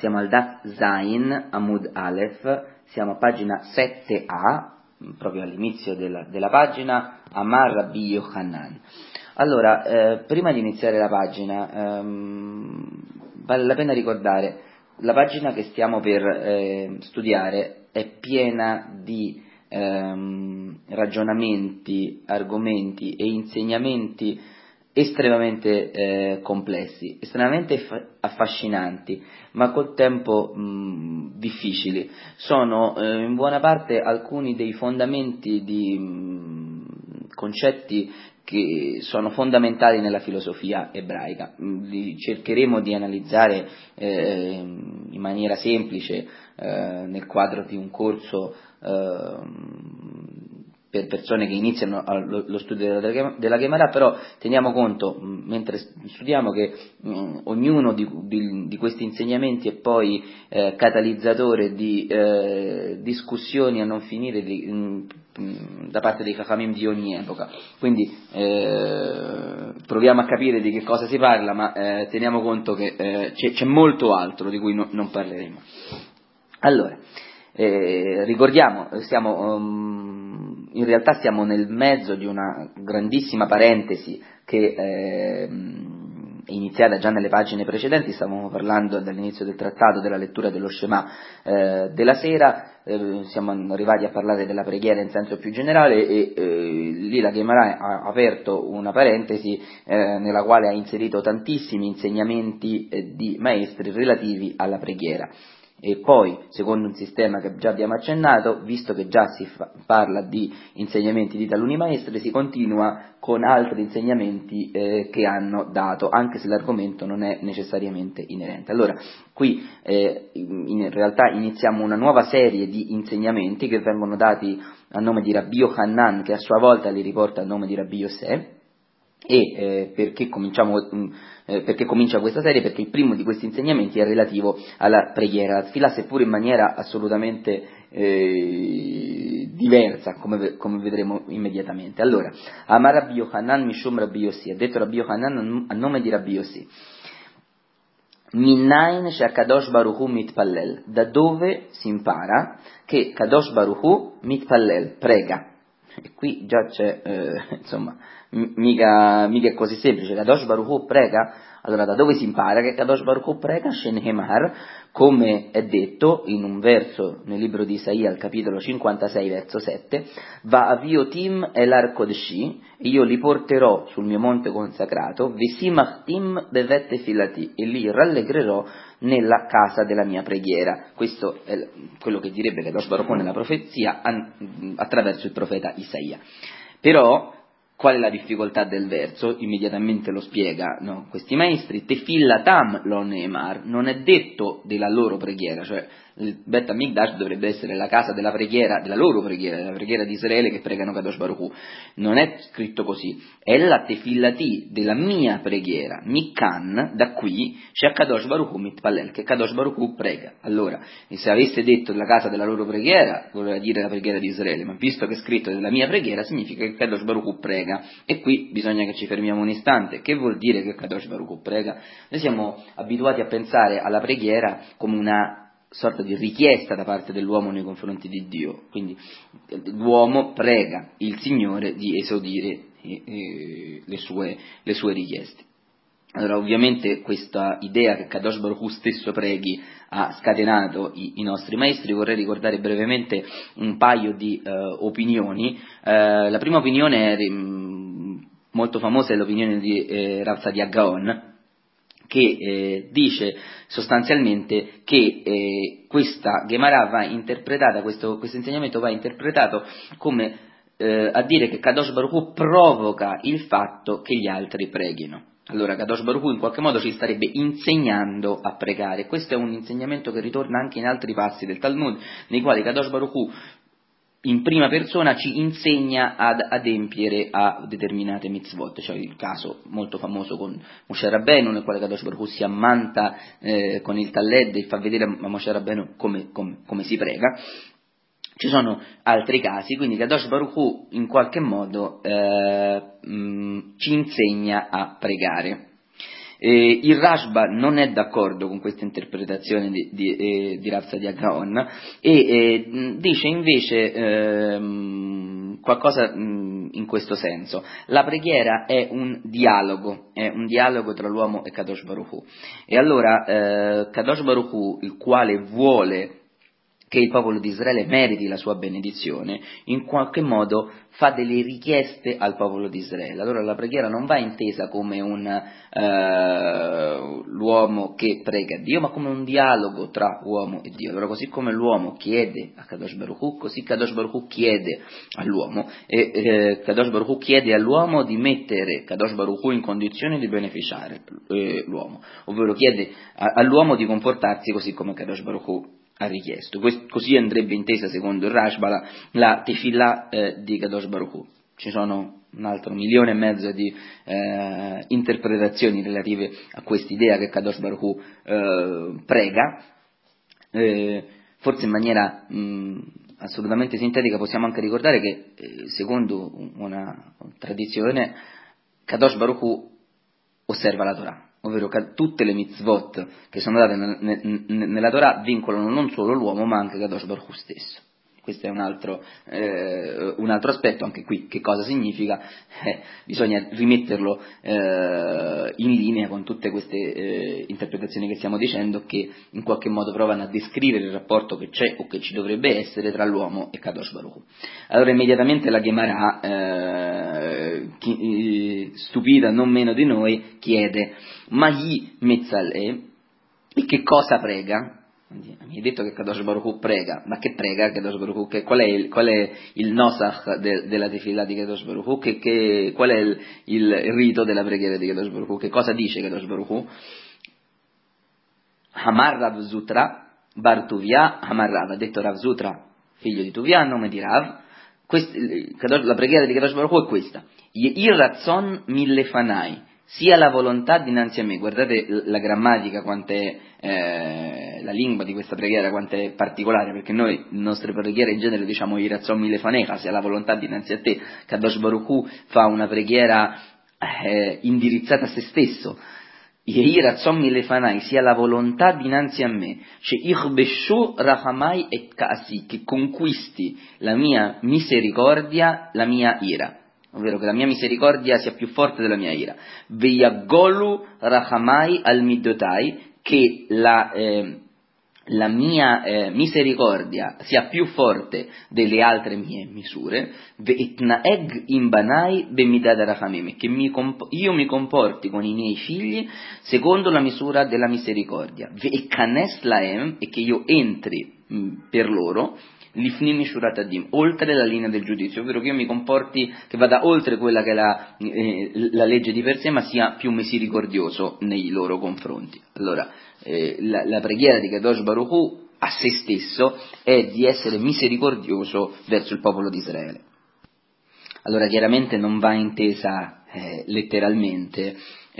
siamo al Daf Zain, Amud Aleph, siamo a pagina 7a, proprio all'inizio della pagina, Amar Rabbi Yochanan. Allora, prima di iniziare la pagina, vale la pena ricordare, la pagina che stiamo per studiare è piena di ragionamenti, argomenti e insegnamenti estremamente complessi, estremamente affascinanti, ma col tempo difficili. Sono in buona parte alcuni dei fondamenti di concetti che sono fondamentali nella filosofia ebraica. Li cercheremo di analizzare in maniera semplice nel quadro di un corso per persone che iniziano lo studio della Gemara, però teniamo conto, mentre studiamo, che ognuno di questi insegnamenti è poi catalizzatore di discussioni a non finire da parte dei Chachamim di ogni epoca. Quindi proviamo a capire di che cosa si parla, ma teniamo conto che c'è molto altro di cui non parleremo. Allora, ricordiamo, in realtà siamo nel mezzo di una grandissima parentesi che è iniziata già nelle pagine precedenti. Stavamo parlando dall'inizio del trattato della lettura dello Shema della sera, siamo arrivati a parlare della preghiera in senso più generale e lì la Gemara ha aperto una parentesi nella quale ha inserito tantissimi insegnamenti di maestri relativi alla preghiera. E poi, secondo un sistema che già abbiamo accennato, visto che già si parla di insegnamenti di taluni maestri, si continua con altri insegnamenti che hanno dato, anche se l'argomento non è necessariamente inerente. Allora, qui in realtà iniziamo una nuova serie di insegnamenti che vengono dati a nome di Rabbi Yochanan, che a sua volta li riporta a nome di Rabbi Yosè. E perché comincia questa serie? Perché il primo di questi insegnamenti è relativo alla preghiera, la tefillah, seppur in maniera assolutamente diversa, come vedremo immediatamente. Allora, Amar Rabbi Yochanan Mishum Rabbi Yossi, ha detto Rabbi Yochanan a nome di Rabbi Yossi: Minnain she'akadosh Baruch Hu mitpallel, da dove si impara che Kadosh Baruch Hu mitpallel, prega. E qui già c'è, insomma, mica è così semplice. Kadosh Baruch Hu prega. Allora, da dove si impara che Kadosh Baruch Hu prega? Shenhemar, come è detto in un verso nel libro di Isaia, al capitolo 56, verso 7, Va aviotim elar kodeshi, io li porterò sul mio monte consacrato, vesimachtim bevette filati, e li rallegrerò nella casa della mia preghiera. Questo è quello che direbbe Kadosh Baruch Hu nella profezia attraverso il profeta Isaia. Però qual è la difficoltà del verso? Immediatamente lo spiega, no? Questi maestri, tefillatam lo neemar, non è detto della loro preghiera, cioè il Bet HaMikdash dovrebbe essere la casa della preghiera, della loro preghiera, della preghiera di Israele che pregano Kadosh Baruch Hu. Non è scritto così, è la tefillati della mia preghiera, Mikan, da qui c'è Kadosh Baruch Hu mitpallel, che Kadosh Baruch Hu prega. Allora, se avesse detto la casa della loro preghiera, voleva dire la preghiera di Israele, ma visto che è scritto della mia preghiera, significa che Kadosh Baruch Hu prega. E qui bisogna che ci fermiamo un istante. Che vuol dire che Kadosh Baruch Hu prega? Noi siamo abituati a pensare alla preghiera come una sorta di richiesta da parte dell'uomo nei confronti di Dio, quindi l'uomo prega il Signore di esaudire le sue richieste. Allora, ovviamente questa idea che Kadosh Baruch Hu stesso preghi ha scatenato i nostri maestri. Vorrei ricordare brevemente un paio di opinioni. La prima opinione molto famosa è l'opinione di Rav Tzadia Gaon, che dice sostanzialmente che questa Gemara va interpretata, questo insegnamento va interpretato come a dire che Kadosh Baruch Hu provoca il fatto che gli altri preghino. Allora Kadosh Baruch Hu in qualche modo ci starebbe insegnando a pregare. Questo è un insegnamento che ritorna anche in altri passi del Talmud, nei quali Kadosh Baruch Hu in prima persona ci insegna ad adempiere a determinate mitzvot. Cioè il caso molto famoso con Moshe Rabbenu, nel quale Kadosh Baruch Hu si ammanta con il Talled e fa vedere a Moshe Rabbenu come si prega. Ci sono altri casi, quindi Kadosh Baruch Hu in qualche modo ci insegna a pregare. Il Rashba non è d'accordo con questa interpretazione di Rav Sadia Gaon e dice invece qualcosa in questo senso. La preghiera è un dialogo tra l'uomo e Kadosh Baruch Hu. E allora Kadosh Baruch Hu, il quale vuole che il popolo di Israele meriti la sua benedizione, in qualche modo fa delle richieste al popolo di Israele. Allora la preghiera non va intesa come l'uomo che prega Dio, ma come un dialogo tra uomo e Dio. Allora così come l'uomo chiede a Kadosh Baruch Hu, così Kadosh Baruch Hu chiede all'uomo, e Kadosh Baruch Hu chiede all'uomo di mettere Kadosh Baruch Hu in condizione di beneficiare l'uomo, ovvero chiede all'uomo di comportarsi così come Kadosh Baruch Hu ha richiesto. Così andrebbe intesa, secondo il Rashba, la Tefillah di Kadosh Baruch Hu. Ci sono un altro 1,5 milioni di interpretazioni relative a quest'idea che Kadosh Baruch Hu prega, forse in maniera assolutamente sintetica possiamo anche ricordare che secondo una tradizione Kadosh Baruch Hu osserva la Torah, ovvero tutte le mitzvot che sono date nella Torah vincolano non solo l'uomo ma anche Kadosh Baruch Hu stesso. Questo è un altro aspetto, anche qui che cosa significa? Bisogna rimetterlo in linea con tutte queste interpretazioni che stiamo dicendo, che in qualche modo provano a descrivere il rapporto che c'è o che ci dovrebbe essere tra l'uomo e Kadosh Baruch Hu. Allora immediatamente la Gemara, stupita non meno di noi, chiede: ma gli mezzalè, e che cosa prega? Mi hai detto che Kadosh Baruch Hu prega, ma che prega Kadosh Baruch Hu? Qual è il nosach della tefillah di Kadosh Baruch Hu? Qual è il rito della preghiera di Kadosh Baruch Hu? Che cosa dice Kadosh Baruch Hu? Hamar Rav Zutra bar Tuvia Hamar Rav, ha detto Rav Zutra, figlio di Tuvia, nome di Rav. La preghiera di Kadosh Baruch Hu è questa: Ye'ir Ratzon Millefanai, sia la volontà dinanzi a me. Guardate la grammatica, la lingua di questa preghiera quanto è particolare, perché noi le nostre preghiere in genere diciamo Irazzon Milefanecha, sia la volontà dinanzi a te. Kadosh Baruch Hu fa una preghiera indirizzata a se stesso. Irazzon Milefanai, sia la volontà dinanzi a me, Ichbeshu Rahamai et Kaasi, che conquisti la mia misericordia, la mia ira, ovvero che la mia misericordia sia più forte della mia ira. Veyagolu Rahamai al Middotai, che la mia misericordia sia più forte delle altre mie misure, ve'itnaeg imbanai bemidad rachamim, che io mi comporti con i miei figli secondo la misura della misericordia, ve'ekanes laem, e che io entri per loro l'ifnim mishurat adim, oltre la linea del giudizio, ovvero che io mi comporti, che vada oltre quella che è la legge di per sé, ma sia più misericordioso nei loro confronti. Allora, la preghiera di Kadosh Baruch Hu a se stesso è di essere misericordioso verso il popolo di Israele. Allora chiaramente non va intesa letteralmente,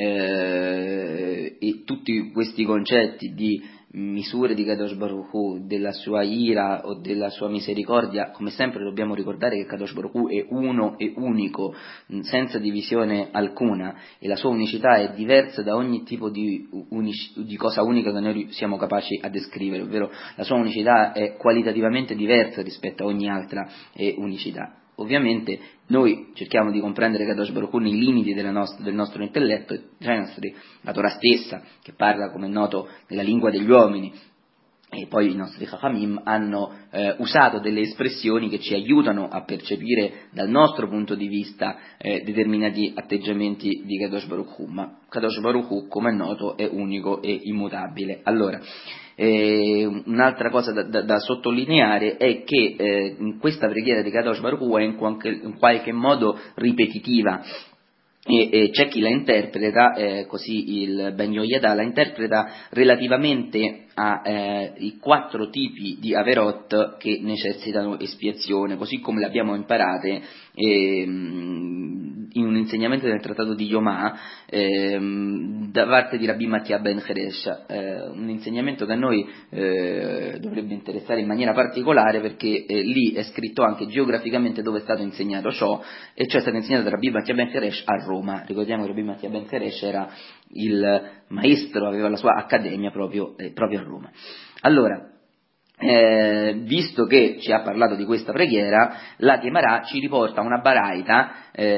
e tutti questi concetti di misure di Kadosh Baruch Hu, della sua ira o della sua misericordia, come sempre dobbiamo ricordare che Kadosh Baruch Hu è uno e unico, senza divisione alcuna, e la sua unicità è diversa da ogni tipo di cosa unica che noi siamo capaci a descrivere, ovvero la sua unicità è qualitativamente diversa rispetto a ogni altra unicità. Ovviamente noi cerchiamo di comprendere Kadosh Baruch Hu nei limiti del nostro intelletto, la Torah stessa, che parla, come è noto, nella lingua degli uomini, e poi i nostri Chachamim hanno usato delle espressioni che ci aiutano a percepire dal nostro punto di vista determinati atteggiamenti di Kadosh Baruch Hu, ma Kadosh Baruch Hu, come è noto, è unico e immutabile. Allora, un'altra cosa da sottolineare è che questa preghiera di Kadosh Baruch Hu è in qualche modo ripetitiva, e c'è chi la interpreta, così il Ben Yehoyada la interpreta relativamente ai 4 tipi di Averot che necessitano espiazione, così come le abbiamo imparate in un insegnamento del trattato di Yomà da parte di Rabbi Mattia ben Cheresh, un insegnamento che a noi dovrebbe interessare in maniera particolare, perché lì è scritto anche geograficamente dove è stato insegnato ciò, e cioè è stato insegnato da Rabbi Mattia ben Cheresh a Roma. Ricordiamo che Rabbi Mattia ben Cheresh era il maestro, aveva la sua accademia proprio a Roma. Allora, visto che ci ha parlato di questa preghiera, la Gemara ci riporta una baraita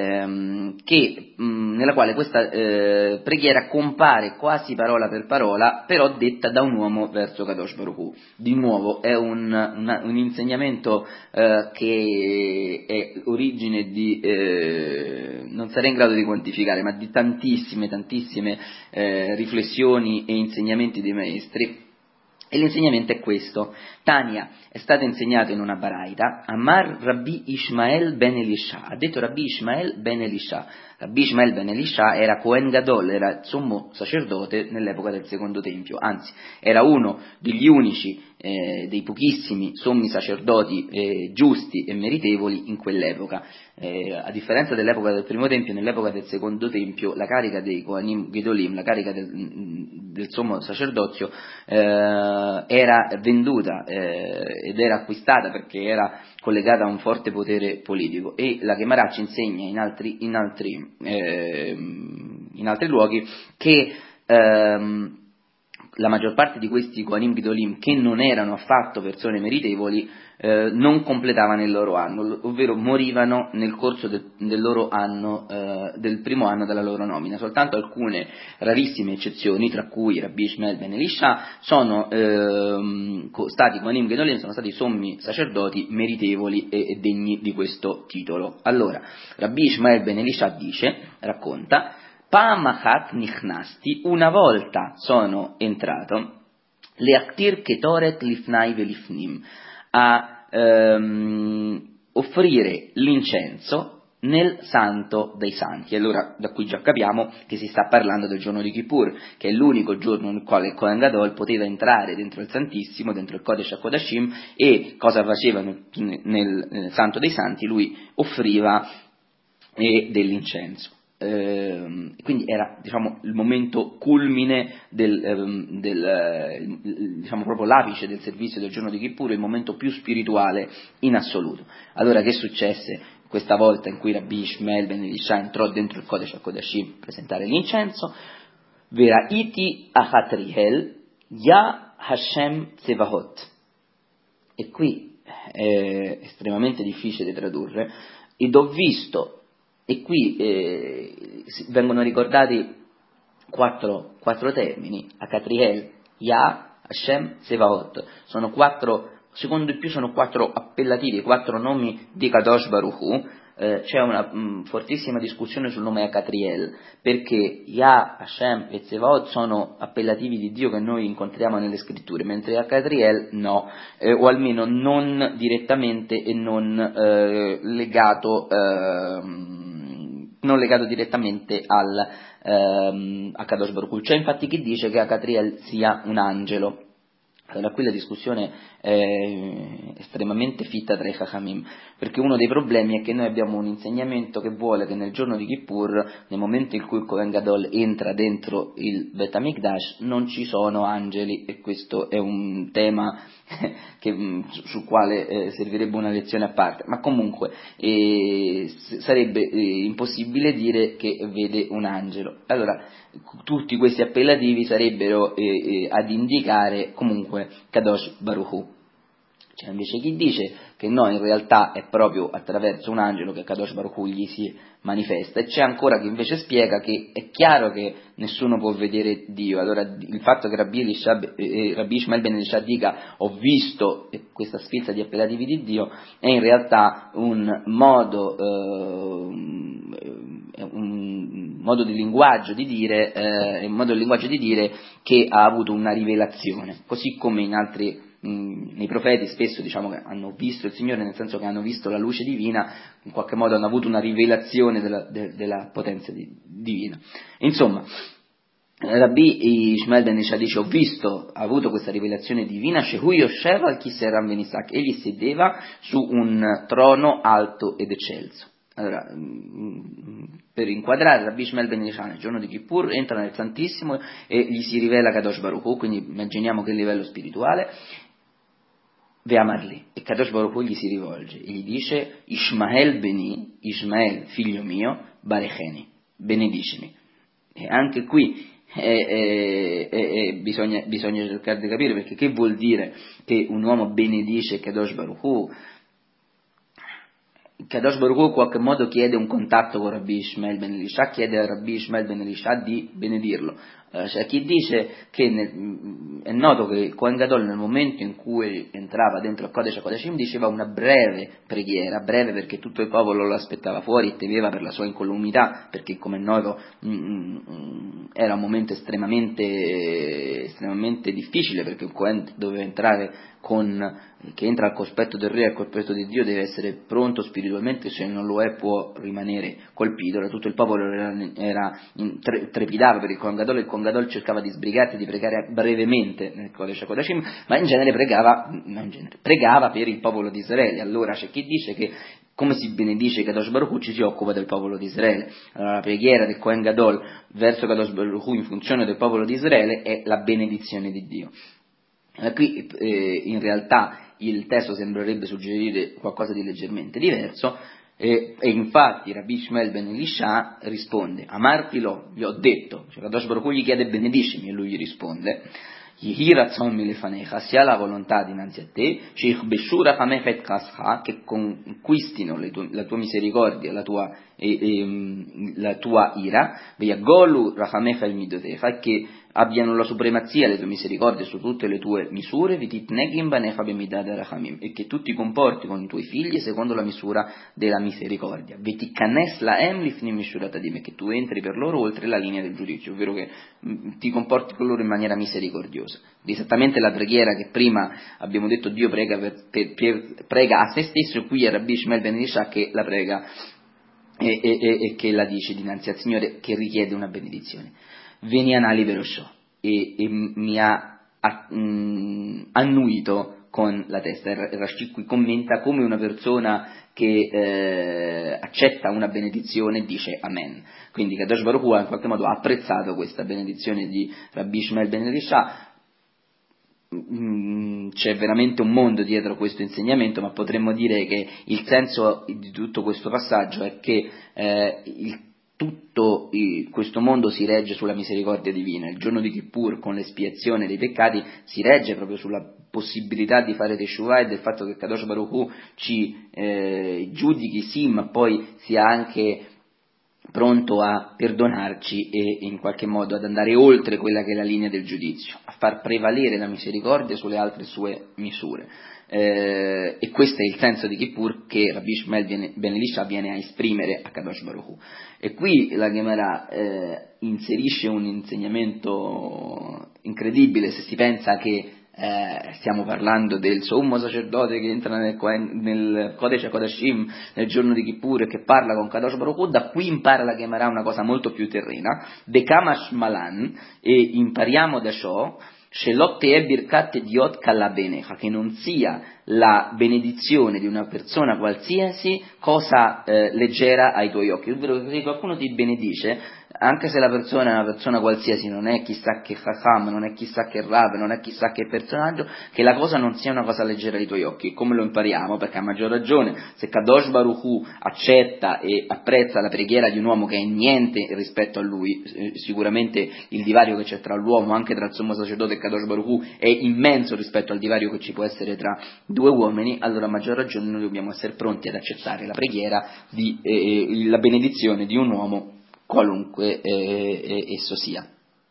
nella quale questa preghiera compare quasi parola per parola, però detta da un uomo verso Kadosh Baruch Hu. Di nuovo è un insegnamento che è origine di non sarei in grado di quantificare, ma di tantissime riflessioni e insegnamenti dei maestri. E l'insegnamento è questo: Tania è stato insegnato in una baraita, Amar Rabbi Ishmael ben Elisha, ha detto Rabbi Ishmael ben Elisha. Rabbi Ishmael ben Elisha era Cohen Gadol, era il sommo sacerdote nell'epoca del secondo tempio, anzi era uno degli unici, dei pochissimi sommi sacerdoti giusti e meritevoli in quell'epoca. A differenza dell'epoca del primo tempio, nell'epoca del secondo tempio la carica dei Kohanim Gedolim, la carica del sommo sacerdozio era venduta ed era acquistata perché era collegata a un forte potere politico, e la Gemara ci insegna in altri luoghi che la maggior parte di questi Kohanim Gedolim, che non erano affatto persone meritevoli, non completavano il loro anno, ovvero morivano nel corso del loro anno, del primo anno della loro nomina. Soltanto alcune rarissime eccezioni, tra cui Rabbi Ishmael ben Elisha, sono stati Kohanim Gedolim, sono stati sommi sacerdoti meritevoli e degni di questo titolo. Allora, Rabbi Ishmael ben Elisha racconta: Pamachat nichnasti, una volta sono entrato, leaktir ketoret lifnai velifnim, a offrire l'incenso nel santo dei santi. Allora da qui già capiamo che si sta parlando del giorno di Kippur, che è l'unico giorno nel quale il Kohen Gadol poteva entrare dentro il Santissimo, dentro il Kodesh HaKodashim, e cosa faceva nel santo dei santi? Lui offriva dell'incenso. Quindi era, diciamo, il momento culmine diciamo proprio l'apice del servizio del giorno di Kippur, il momento più spirituale in assoluto. Allora che successe questa volta in cui Rabbi Ishmael ben Elisha entrò dentro il Kodesh HaKodashim a presentare l'incenso? Vera iti achatriel ya Hashem Tsevahot. E qui è estremamente difficile da tradurre, ed ho visto. E qui vengono ricordati quattro termini: Akatriel, Yah, Hashem, Sevaot. Sono quattro, secondo il più sono quattro appellativi, quattro nomi di Kadosh Baruch Hu. C'è una fortissima discussione sul nome Akatriel, perché Yah, Hashem e Sevaot sono appellativi di Dio che noi incontriamo nelle scritture, mentre Akatriel no, o almeno non direttamente e non legato direttamente a Kadosh Baruch Hu. C'è infatti chi dice che Akatriel sia un angelo. Allora qui la discussione è estremamente fitta tra i Chachamim, perché uno dei problemi è che noi abbiamo un insegnamento che vuole che nel giorno di Kippur, nel momento in cui il Kohen Gadol entra dentro il Bet HaMikdash, non ci sono angeli, e questo è un tema sul quale servirebbe una lezione a parte, ma comunque sarebbe impossibile dire che vede un angelo. Allora tutti questi appellativi sarebbero ad indicare comunque Kadosh Baruch Hu. C'è invece chi dice che no, in realtà è proprio attraverso un angelo che Kadosh Baruch Hu gli si manifesta, e c'è ancora chi invece spiega che è chiaro che nessuno può vedere Dio. Allora il fatto che Rabbi Ishmael ben Elisha dica ho visto questa sfilza di appellativi di Dio è in realtà un modo di linguaggio di dire che ha avuto una rivelazione, così come in altri nei profeti spesso diciamo che hanno visto il Signore, nel senso che hanno visto la luce divina, in qualche modo hanno avuto una rivelazione della potenza divina. Insomma, Rabbi Ishmael ben Elisha dice ha avuto questa rivelazione divina, Shehu Yoshev al Kiser Ram ben Isaac, egli sedeva su un trono alto ed eccelso. Allora, per inquadrare Rabbi Ishmael ben Elisha nel giorno di Kippur entra nel Santissimo e gli si rivela Kadosh Baruch Hu, quindi immaginiamo che livello spirituale, Ve'amarli, e Kadosh Baruch Hu gli si rivolge e gli dice Ishmael beni, Ishmael figlio mio, barecheni, benedicimi. E anche qui bisogna cercare di capire, perché che vuol dire che un uomo benedice Kadosh Baruch Hu? Kadosh Baruch Hu in qualche modo chiede un contatto con Rabbi Ishmael ben Elisha, chiede a Rabbi Ishmael ben Elisha di benedirlo. C'è chi dice che è noto che Kohen Gadol nel momento in cui entrava dentro il Kodesh HaKodashim diceva una breve preghiera, breve perché tutto il popolo lo aspettava fuori e temeva per la sua incolumità, perché come è noto era un momento estremamente difficile, perché un Kohen doveva entrare che entra al cospetto del re e al cospetto di Dio deve essere pronto spiritualmente, se non lo è può rimanere colpito. Tutto il popolo trepidava per il Kohen Gadol, e il Kohen Gadol cercava di sbrigarsi, di pregare brevemente nel Kodesh HaKodashim, ma in genere pregava per il popolo di Israele. Allora c'è chi dice che come si benedice Kadosh Baruch Hu ci si occupa del popolo di Israele. Allora la preghiera del Kohen Gadol verso Kadosh Baruch Hu in funzione del popolo di Israele è la benedizione di Dio. Qui in realtà il testo sembrerebbe suggerire qualcosa di leggermente diverso, e infatti Rabbi Ishmael ben Elisha risponde: Amartilo, gli ho detto, cioè Kadosh Baruch Hu gli chiede benedicimi e lui gli risponde: Yehi ratzon milefanecha, sia la volontà dinanzi a te, sheichbeshu rachamecha et chascha, che conquistino la tua misericordia, la tua ira, veyagolu rachamecha il midotecha, che abbiano la supremazia le tue misericordie su tutte le tue misure, vititnegim banecha bemidad rachamim, e che tu ti comporti con i tuoi figli secondo la misura della misericordia, vetikannes laem lifnim mishuratadim, e che tu entri per loro oltre la linea del giudizio, ovvero che ti comporti con loro in maniera misericordiosa. Esattamente la preghiera che prima abbiamo detto Dio prega a se stesso, e qui è Rabbi Ishmael ben Elisha che la prega e che la dice dinanzi al Signore, che richiede una benedizione. Venianali verosciò, e mi ha annuito con la testa. Rashi qui commenta come una persona che accetta una benedizione dice Amen. Quindi Kadosh Baruch Hu in qualche modo ha apprezzato questa benedizione di Rabbi Ishmael ben Elisha. C'è veramente un mondo dietro questo insegnamento, ma potremmo dire che il senso di tutto questo passaggio è che questo mondo si regge sulla misericordia divina. Il giorno di Kippur, con l'espiazione dei peccati, si regge proprio sulla possibilità di fare teshuvah e del fatto che Kadosh Baruch Hu ci giudichi sì, ma poi sia anche pronto a perdonarci e in qualche modo ad andare oltre quella che è la linea del giudizio, a far prevalere la misericordia sulle altre sue misure. E questo è il senso di Kippur che Rabbi Ishmael ben Elisha viene a esprimere a Kadosh Baruch Hu. E qui la Gemara inserisce un insegnamento incredibile, se si pensa che stiamo parlando del sommo sacerdote che entra nel Kodesh HaKodashim nel giorno di Kippur e che parla con Kadosh Baruch Hu. Da qui impara la Gemara una cosa molto più terrena, Bekamash Malan, e impariamo da ciò Shelot te'eh birkat diot kalabenecha, che non sia la benedizione di una persona qualsiasi cosa leggera ai tuoi occhi. Ovvero che se qualcuno ti benedice, anche se la persona è una persona qualsiasi, non è chissà che chacham, non è chissà che rav, non è chissà che personaggio, che la cosa non sia una cosa leggera ai tuoi occhi. Come lo impariamo? Perché a maggior ragione, se Kadosh Baruch Hu accetta e apprezza la preghiera di un uomo che è niente rispetto a lui, sicuramente il divario che c'è tra l'uomo, anche tra il sommo sacerdote e Kadosh Baruch Hu, è immenso rispetto al divario che ci può essere tra due uomini, allora a maggior ragione noi dobbiamo essere pronti ad accettare la preghiera la benedizione di un uomo qualunque esso sia.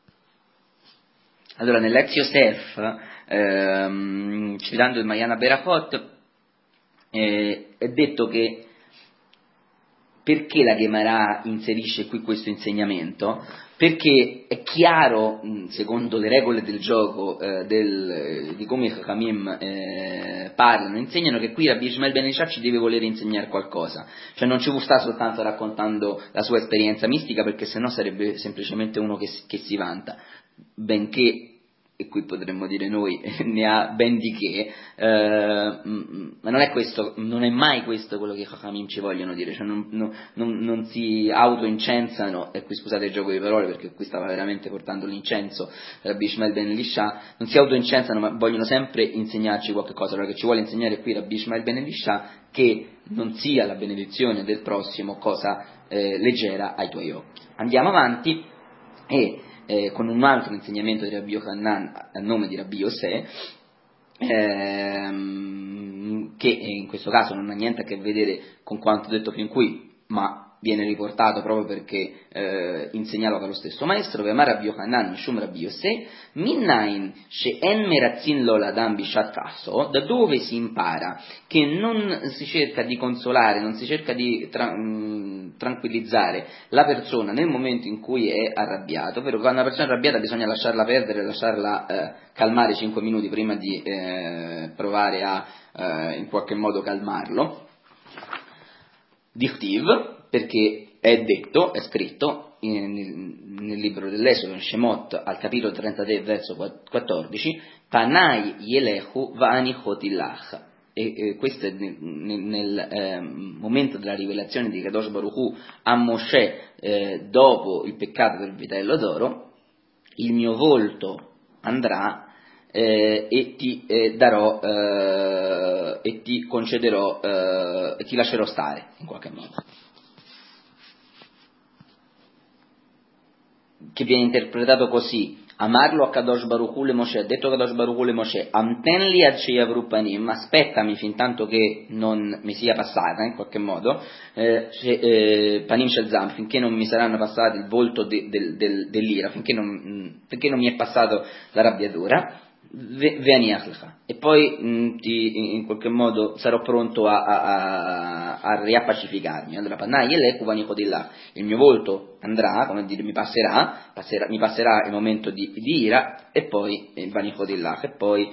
Allora nell'Ex Yosef, citando il Mayana Berachot, è detto che perché la Gemara inserisce qui questo insegnamento? Perché è chiaro, secondo le regole del gioco, di come i Chachamim parlano, insegnano che qui Rabbi Ishmael ben Elisha ci deve voler insegnare qualcosa, cioè non ci sta soltanto raccontando la sua esperienza mistica, perché sennò sarebbe semplicemente uno che si vanta, benché e qui potremmo dire noi, ne ha ben di che, ma non è questo, non è mai questo quello che i Chachamim ci vogliono dire, cioè non si autoincensano, e qui scusate il gioco di parole perché qui stava veramente portando l'incenso Rabbi Ishmael ben Elisha, non si autoincensano ma vogliono sempre insegnarci qualche cosa. Allora che ci vuole insegnare qui Rabbi Ishmael ben Elisha? Che non sia la benedizione del prossimo cosa leggera ai tuoi occhi. Andiamo avanti e con un altro insegnamento di Rabbi Yochanan a nome di Rabbi Yosè, che in questo caso non ha niente a che vedere con quanto detto fin qui, ma viene riportato proprio perché insegnava con lo stesso maestro. Vemar Rabbi Yochanan Mishum Rabbi Yosè Minnain she'en merazzin lo ladam bishat kaso, da dove si impara che non si cerca di consolare, non si cerca di tranquillizzare la persona nel momento in cui è arrabbiato, ovvero quando una persona è arrabbiata bisogna lasciarla perdere, lasciarla calmare 5 minuti prima di provare a in qualche modo calmarlo. Dichtiv, perché è detto, è scritto nel libro dell'Esodo, in Shemot, al capitolo 33, verso 14, Panai Yelechu Va'anichotilach. E questo è nel momento della rivelazione di Kadosh Baruch Hu a Mosè dopo il peccato del vitello d'oro. Il mio volto andrà e ti darò e ti concederò e ti lascerò stare in qualche modo, che viene interpretato così: amarlo a Kadosh Baruch Hu le Moshe, ha detto Kadosh Baruch Hu le Moshe, amtenli ad sheyavru panim, aspettami fin tanto che non mi sia passata in qualche modo, panim shel zam, finché non mi saranno passati il volto dell'ira, finché non mi è passato l'arrabbiatura, e poi in qualche modo sarò pronto a riappacificarmi. Allora, il mio volto andrà, come dire, mi passerà il momento di ira, e poi e poi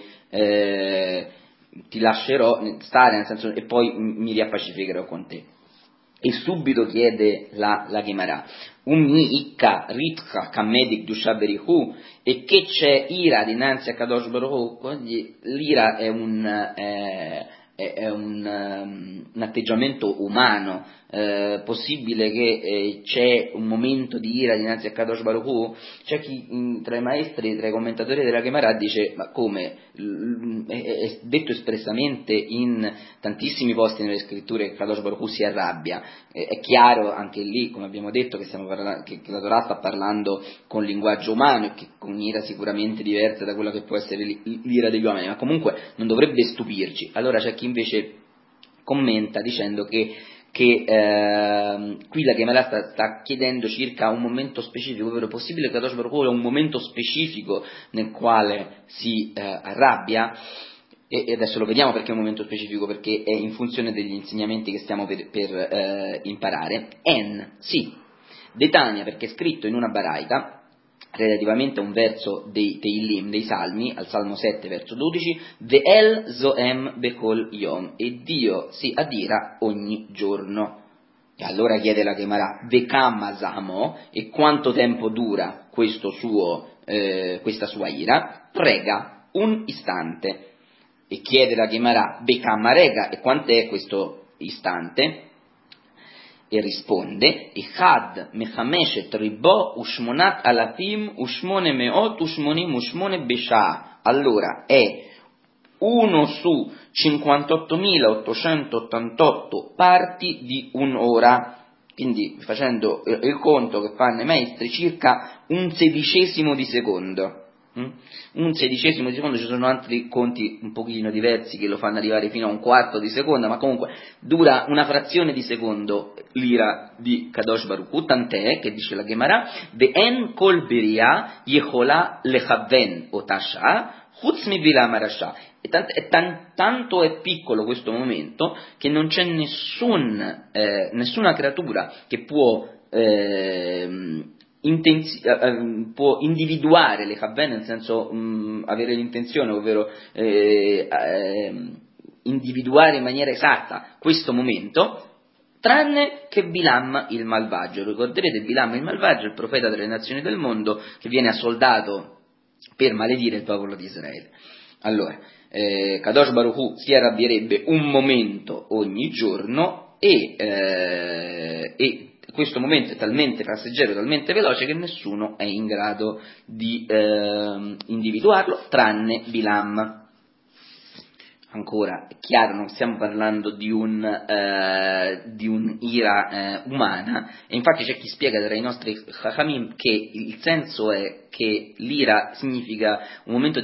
ti lascerò stare, nel senso, e poi mi riappacificherò con te. E subito chiede la Gemara: Ummi ikka ritcha kamedik dushaberihu, e che c'è ira dinanzi a Kadosh Baruch Hu? L'ira è un atteggiamento umano. Possibile che c'è un momento di ira dinanzi a Kadosh Baruch Hu? C'è chi tra i maestri, tra i commentatori della Gemara dice: ma come? È detto espressamente in tantissimi posti nelle scritture che Kadosh Baruch Hu si arrabbia. È chiaro anche lì, come abbiamo detto, che la Torah sta parlando con linguaggio umano e che con ira sicuramente diversa da quella che può essere l'ira degli uomini, ma comunque non dovrebbe stupirci. Allora c'è chi invece commenta dicendo che qui la Gemara sta chiedendo circa un momento specifico, ovvero è possibile che Kadosh Baruch Hu è un momento specifico nel quale si arrabbia. E adesso lo vediamo perché è un momento specifico, perché è in funzione degli insegnamenti che stiamo per imparare. Sì, Detania, perché è scritto in una baraita relativamente a un verso dei Tehillim, dei Salmi, al Salmo 7, verso 12, Ve'el zoem bekol yom, e Dio si adira ogni giorno. E allora chiede la Gemara: Vekam azamo, e quanto tempo dura questa sua ira? Prega un istante. E chiede la Gemara: Vekam arega, e quant'è questo istante? E risponde: Echad mechameshet ribo ushmonat alafim ushmone meot ushmonim ushmone besha. Allora è 1 su 58.888 parti di un'ora. Quindi, facendo il conto che fanno i maestri, circa un sedicesimo di secondo. Un sedicesimo di secondo, ci sono altri conti un pochino diversi che lo fanno arrivare fino a un quarto di secondo, ma comunque dura una frazione di secondo l'ira di Kadosh Baruch Hu, tant'è che dice la Gemara: Ve'en kol beria yechola lechaven otasha chutz mi bilam arasha. E tanto è piccolo questo momento che non c'è nessuna creatura che può individuare le chavven, nel senso avere l'intenzione, ovvero individuare in maniera esatta questo momento, tranne che Bilam il malvagio. Ricorderete Bilam il malvagio, il profeta delle nazioni del mondo, che viene assoldato per maledire il popolo di Israele. Allora, Kadosh Baruch Hu si arrabbierebbe un momento ogni giorno e questo momento è talmente passeggero, talmente veloce che nessuno è in grado di individuarlo, tranne Bilam. Ancora, è chiaro, non stiamo parlando di un'ira umana, e infatti c'è chi spiega tra i nostri Chachamim che il senso è che l'ira significa un momento,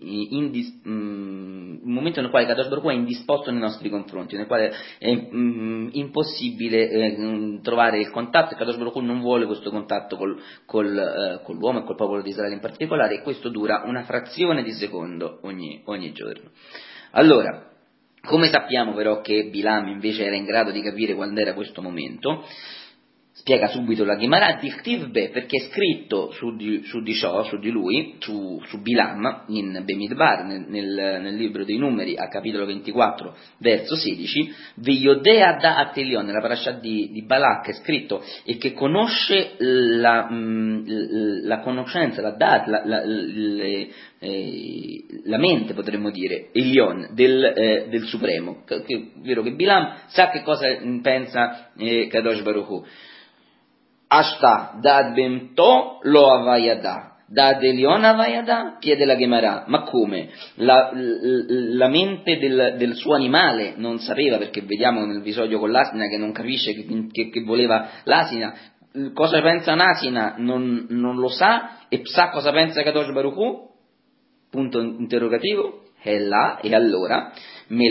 un momento nel quale Kadosh Baruch Hu è indisposto nei nostri confronti, nel quale è impossibile trovare il contatto, e Kadosh Baruch Hu non vuole questo contatto con l'uomo e col popolo di Israele in particolare, e questo dura una frazione di secondo ogni giorno. Allora, come sappiamo però che Bilam invece era in grado di capire quando era questo momento? Spiega subito la Gemara, Dichtiv Be, perché è scritto su di lui, su Bilam, in Bemidbar, nel libro dei Numeri, a capitolo 24, verso 16, Veyodea da Atelion, nella parasha di Balak, è scritto, e che conosce la conoscenza, la mente, potremmo dire, Elion, del Supremo, ovvero che Bilam sa che cosa pensa Kadosh Baruch Hu. Ashta dad bemto lo avayada, dad elion avayada, chiede la Gemara, ma come? La mente del suo animale non sapeva, perché vediamo nell'episodio con l'asina che non capisce che voleva l'asina, cosa pensa un'asina non lo sa, e sa cosa pensa Kadosh Baruch Hu? Punto interrogativo. E là, e allora, e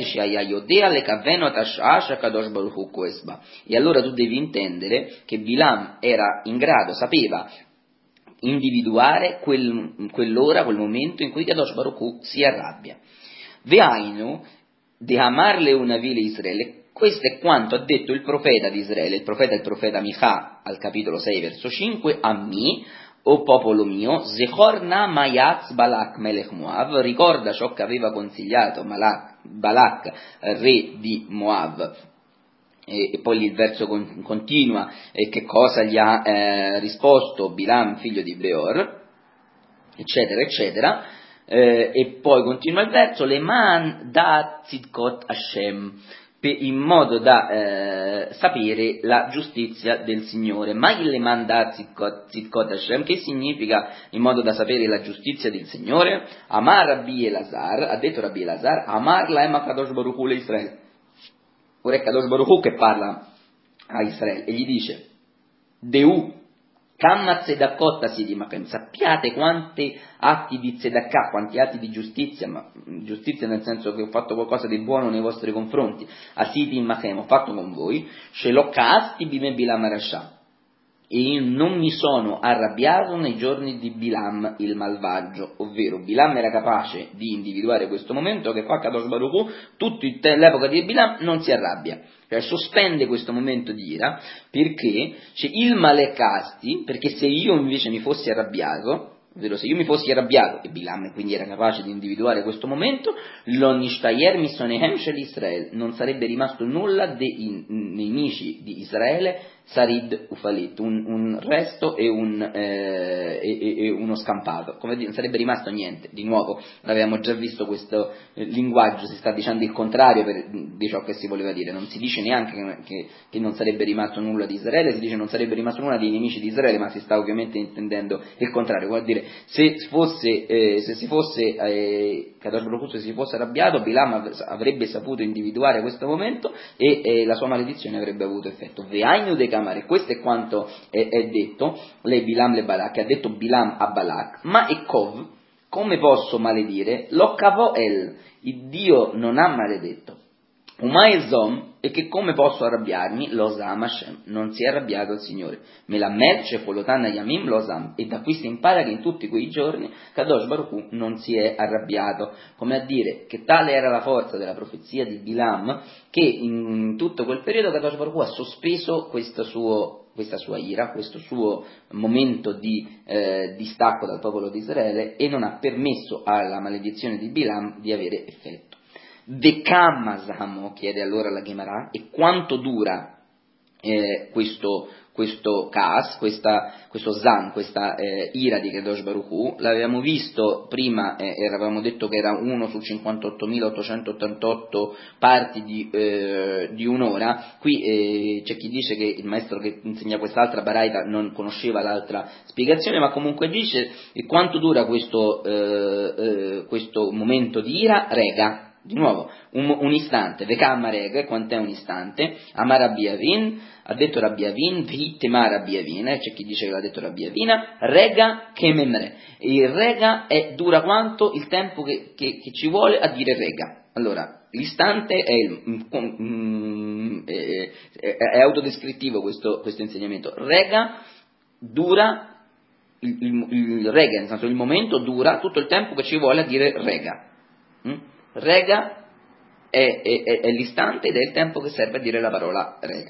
allora tu devi intendere che Bilam era in grado, sapeva individuare quell'ora, quel momento in cui Kadosh Baruch Hu si arrabbia. Veainu de amarle una vile Israele. Questo è quanto ha detto il profeta di Israele, il profeta Micha, al capitolo 6, verso 5, Ammi, o popolo mio, Zechor na Mayaz Balak Melech Moav, ricorda ciò che aveva consigliato Balak, re di Moav. E poi il verso continua, che cosa gli ha risposto Bilam, figlio di Beor, eccetera, eccetera. E poi continua il verso, Leman da Tzidkot Hashem, in modo da sapere la giustizia del Signore. Ma il Leman da Tzidkot Hashem, che significa in modo da sapere la giustizia del Signore? Amar Rabbi Elazar, ha detto Rabbi Elazar, Amar Laema Kadosh Baruch Hu le Israele. Ora è Kadosh Baruch Hu che parla a Israele e gli dice, Deu, Kamma tzedakot asidimachem, sappiate quanti atti di tzedakah, quanti atti di giustizia, ma giustizia nel senso che ho fatto qualcosa di buono nei vostri confronti, asidimachem, ho fatto con voi, shelokasti bime Bilam rasha, e io non mi sono arrabbiato nei giorni di Bilam il malvagio, ovvero Bilam era capace di individuare questo momento che fa Kadosh Baruch Hu, tutta l'epoca di Bilam non si arrabbia, cioè sospende questo momento di ira, perché c'è il malekasti, perché se io invece mi fossi arrabbiato, ovvero se io mi fossi arrabbiato, e Bilam quindi era capace di individuare questo momento, l'onishtayer misonehem shel Israel, non sarebbe rimasto nulla dei nemici di Israele, Sarid Ufalit, un resto e uno scampato, come dire, non sarebbe rimasto niente. Di nuovo, l'avevamo già visto questo linguaggio, si sta dicendo il contrario di ciò che si voleva dire, non si dice neanche che non sarebbe rimasto nulla di Israele, si dice non sarebbe rimasto nulla dei nemici di Israele, ma si sta ovviamente intendendo il contrario, vuol dire se si fosse Kadosh Baruch Hu si fosse arrabbiato, Bilam avrebbe saputo individuare questo momento e la sua maledizione avrebbe avuto effetto. Ve'ainu de Kamare, questo è quanto è detto, le Bilam le Balak, ha detto Bilam a Balak, ma Ekov, come posso maledire? Lo Kavoel, il Dio non ha maledetto. Umaezom, e che come posso arrabbiarmi? Losam Hashem, non si è arrabbiato il Signore. Me la merce Folotana Yamim Losam, e da qui si impara che in tutti quei giorni Kadosh Baruch Hu non si è arrabbiato, come a dire che tale era la forza della profezia di Bilam, che in tutto quel periodo Kadosh Baruch Hu ha sospeso questa sua ira, questo suo momento di distacco dal popolo di Israele, e non ha permesso alla maledizione di Bilam di avere effetto. Vekam Zamo, chiede allora la Gemara, e quanto dura questo Kaas, questo Zan, questa ira di Kadosh Baruch Hu. L'avevamo visto prima, avevamo detto che era 1 su 58.888 parti di un'ora. Qui c'è chi dice che il maestro che insegna quest'altra Baraita non conosceva l'altra spiegazione, ma comunque dice quanto dura questo momento di ira, rega. Di nuovo, un istante, Vekama rega, quant'è un istante? Amar Rabbi Avin, ha detto Rabbi Avin, Vittema Rabbi Avin, c'è chi dice che l'ha detto Rabbi Avina, rega che memre. Il rega dura quanto? Il tempo che ci vuole a dire rega. Allora, l'istante è autodescrittivo questo insegnamento. Rega dura, il rega, nel senso il momento dura tutto il tempo che ci vuole a dire rega. Rega è l'istante ed è il tempo che serve a dire la parola rega.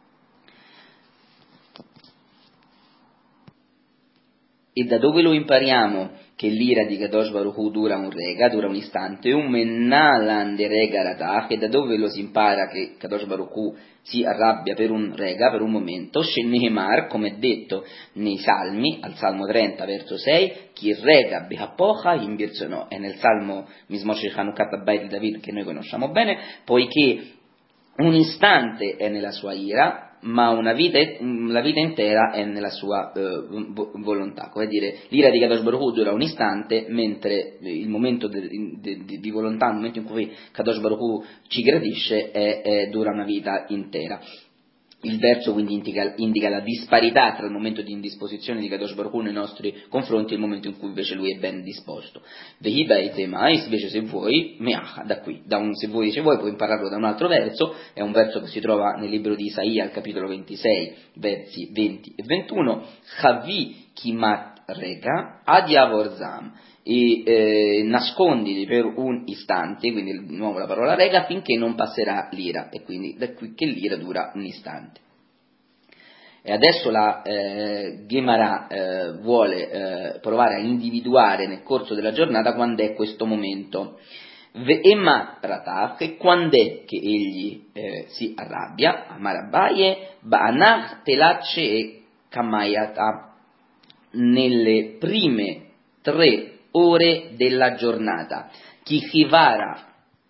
E da dove lo impariamo che l'ira di Kadosh Baruch Hu dura un rega, dura un istante, un mennalan de rega ratach, e da dove lo si impara che Kadosh Baruch Hu si arrabbia per un rega, per un momento, Shenehemar, come è detto nei Salmi, al Salmo 30, verso 6, chi rega behapocha in birzono, è nel Salmo Mizmor Shel Chanukat Abbai di David che noi conosciamo bene, poiché un istante è nella sua ira, ma la vita intera è nella sua volontà. Come dire, l'ira di Kadosh Baruch Hu dura un istante, mentre il momento di volontà, il momento in cui Kadosh Baruch Hu ci gradisce, dura una vita intera. Il verso quindi indica la disparità tra il momento di indisposizione di Kadosh Baruch Hu nei nostri confronti e il momento in cui invece lui è ben disposto. Vehi beite mais, invece se vuoi, meach, da qui, se vuoi dice vuoi, puoi impararlo da un altro verso, è un verso che si trova nel libro di Isaia, al capitolo 26, versi 20 e 21, Chavi kimat rega ad yavorzam, e nasconditi per un istante, quindi di nuovo la parola rega, finché non passerà l'ira, e quindi da qui che l'ira dura un istante. E adesso la Gemara vuole provare a individuare nel corso della giornata quando è questo momento. Ve'ema ratach, e quando è che egli si arrabbia, Amarabaye, ba'anach telacce e kamayata, nelle prime 3 ore della giornata. Kichivara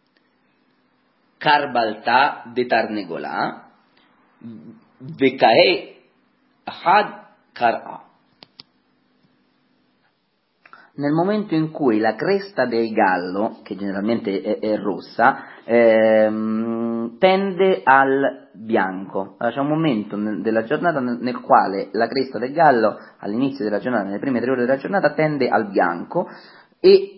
karbalta de tarnegola vekae had kar'a. Nel momento in cui la cresta del gallo, che generalmente è rossa, tende al bianco. Allora, c'è un momento della giornata nel quale la cresta del gallo, all'inizio della giornata, nelle prime 3 ore della giornata, tende al bianco e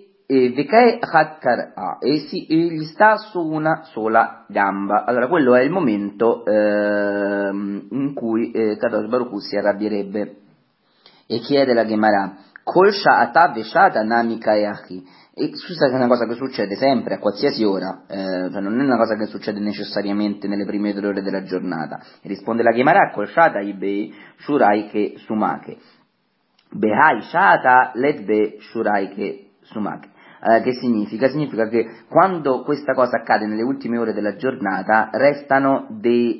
gli sta su una sola gamba. Allora quello è il momento in cui Kadosh Baruch Hu si arrabbierebbe e chiede la Gemara: Kol sha'ata veshata nami kayachi. E questa è una cosa che succede sempre, a qualsiasi ora, cioè non è una cosa che succede necessariamente nelle prime 3 ore della giornata. E risponde la Gemara: Kol sha'ata ibei shuraike sumake. Behai sha'ata letbe shuraike sumake. Che significa? Significa che quando questa cosa accade nelle ultime ore della giornata restano delle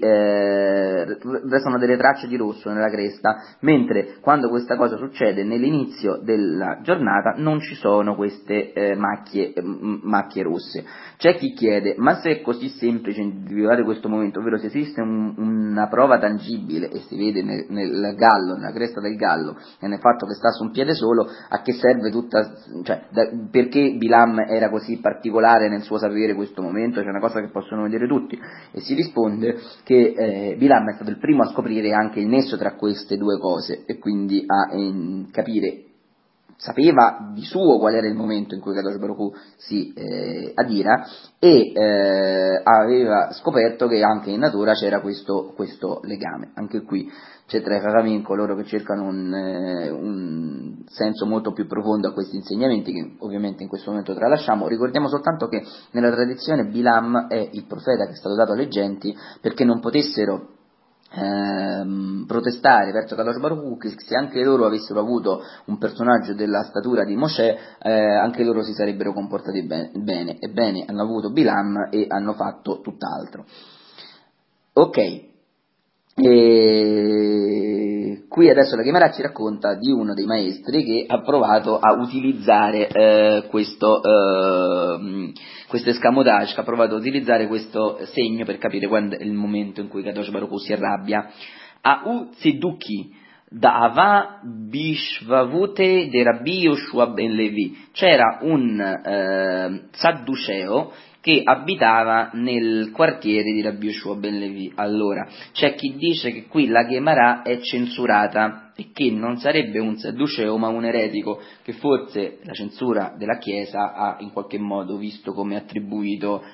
tracce di rosso nella cresta, mentre quando questa cosa succede nell'inizio della giornata non ci sono queste macchie rosse. C'è chi chiede: ma se è così semplice individuare questo momento, ovvero se esiste una prova tangibile e si vede nel gallo, nella cresta del gallo e nel fatto che sta su un piede solo, a che serve perché Bilam era così particolare nel suo sapere questo momento? C'è una cosa che possono vedere tutti, e si risponde che Bilam è stato il primo a scoprire anche il nesso tra queste due cose e quindi a capire, sapeva di suo qual era il momento in cui Kadosh Baruch Hu si adira, e aveva scoperto che anche in natura c'era questo legame. Anche qui c'è tra i Chachamim coloro che cercano un senso molto più profondo a questi insegnamenti, che ovviamente in questo momento tralasciamo. Ricordiamo soltanto che nella tradizione Bilam è il profeta che è stato dato alle genti perché non potessero protestare verso Kadosh Baruch Hu, che se anche loro avessero avuto un personaggio della statura di Mosè, anche loro si sarebbero comportati bene. Ebbene, hanno avuto Bilam e hanno fatto tutt'altro. Ok, E qui adesso la Gemara ci racconta di uno dei maestri che ha provato a utilizzare questo escamotage, che ha provato a utilizzare questo segno per capire quando è il momento in cui Kadosh Baruch Hu si arrabbia. Au Tzeduki Da'ava Bishvavute de Rabbi Yoshua ben Levi. C'era un sadduceo che abitava nel quartiere di Rabbi Yoshua ben Levi. Allora, c'è chi dice che qui la Gemara è censurata e che non sarebbe un sadduceo ma un eretico, che forse la censura della Chiesa ha in qualche modo visto come attribuito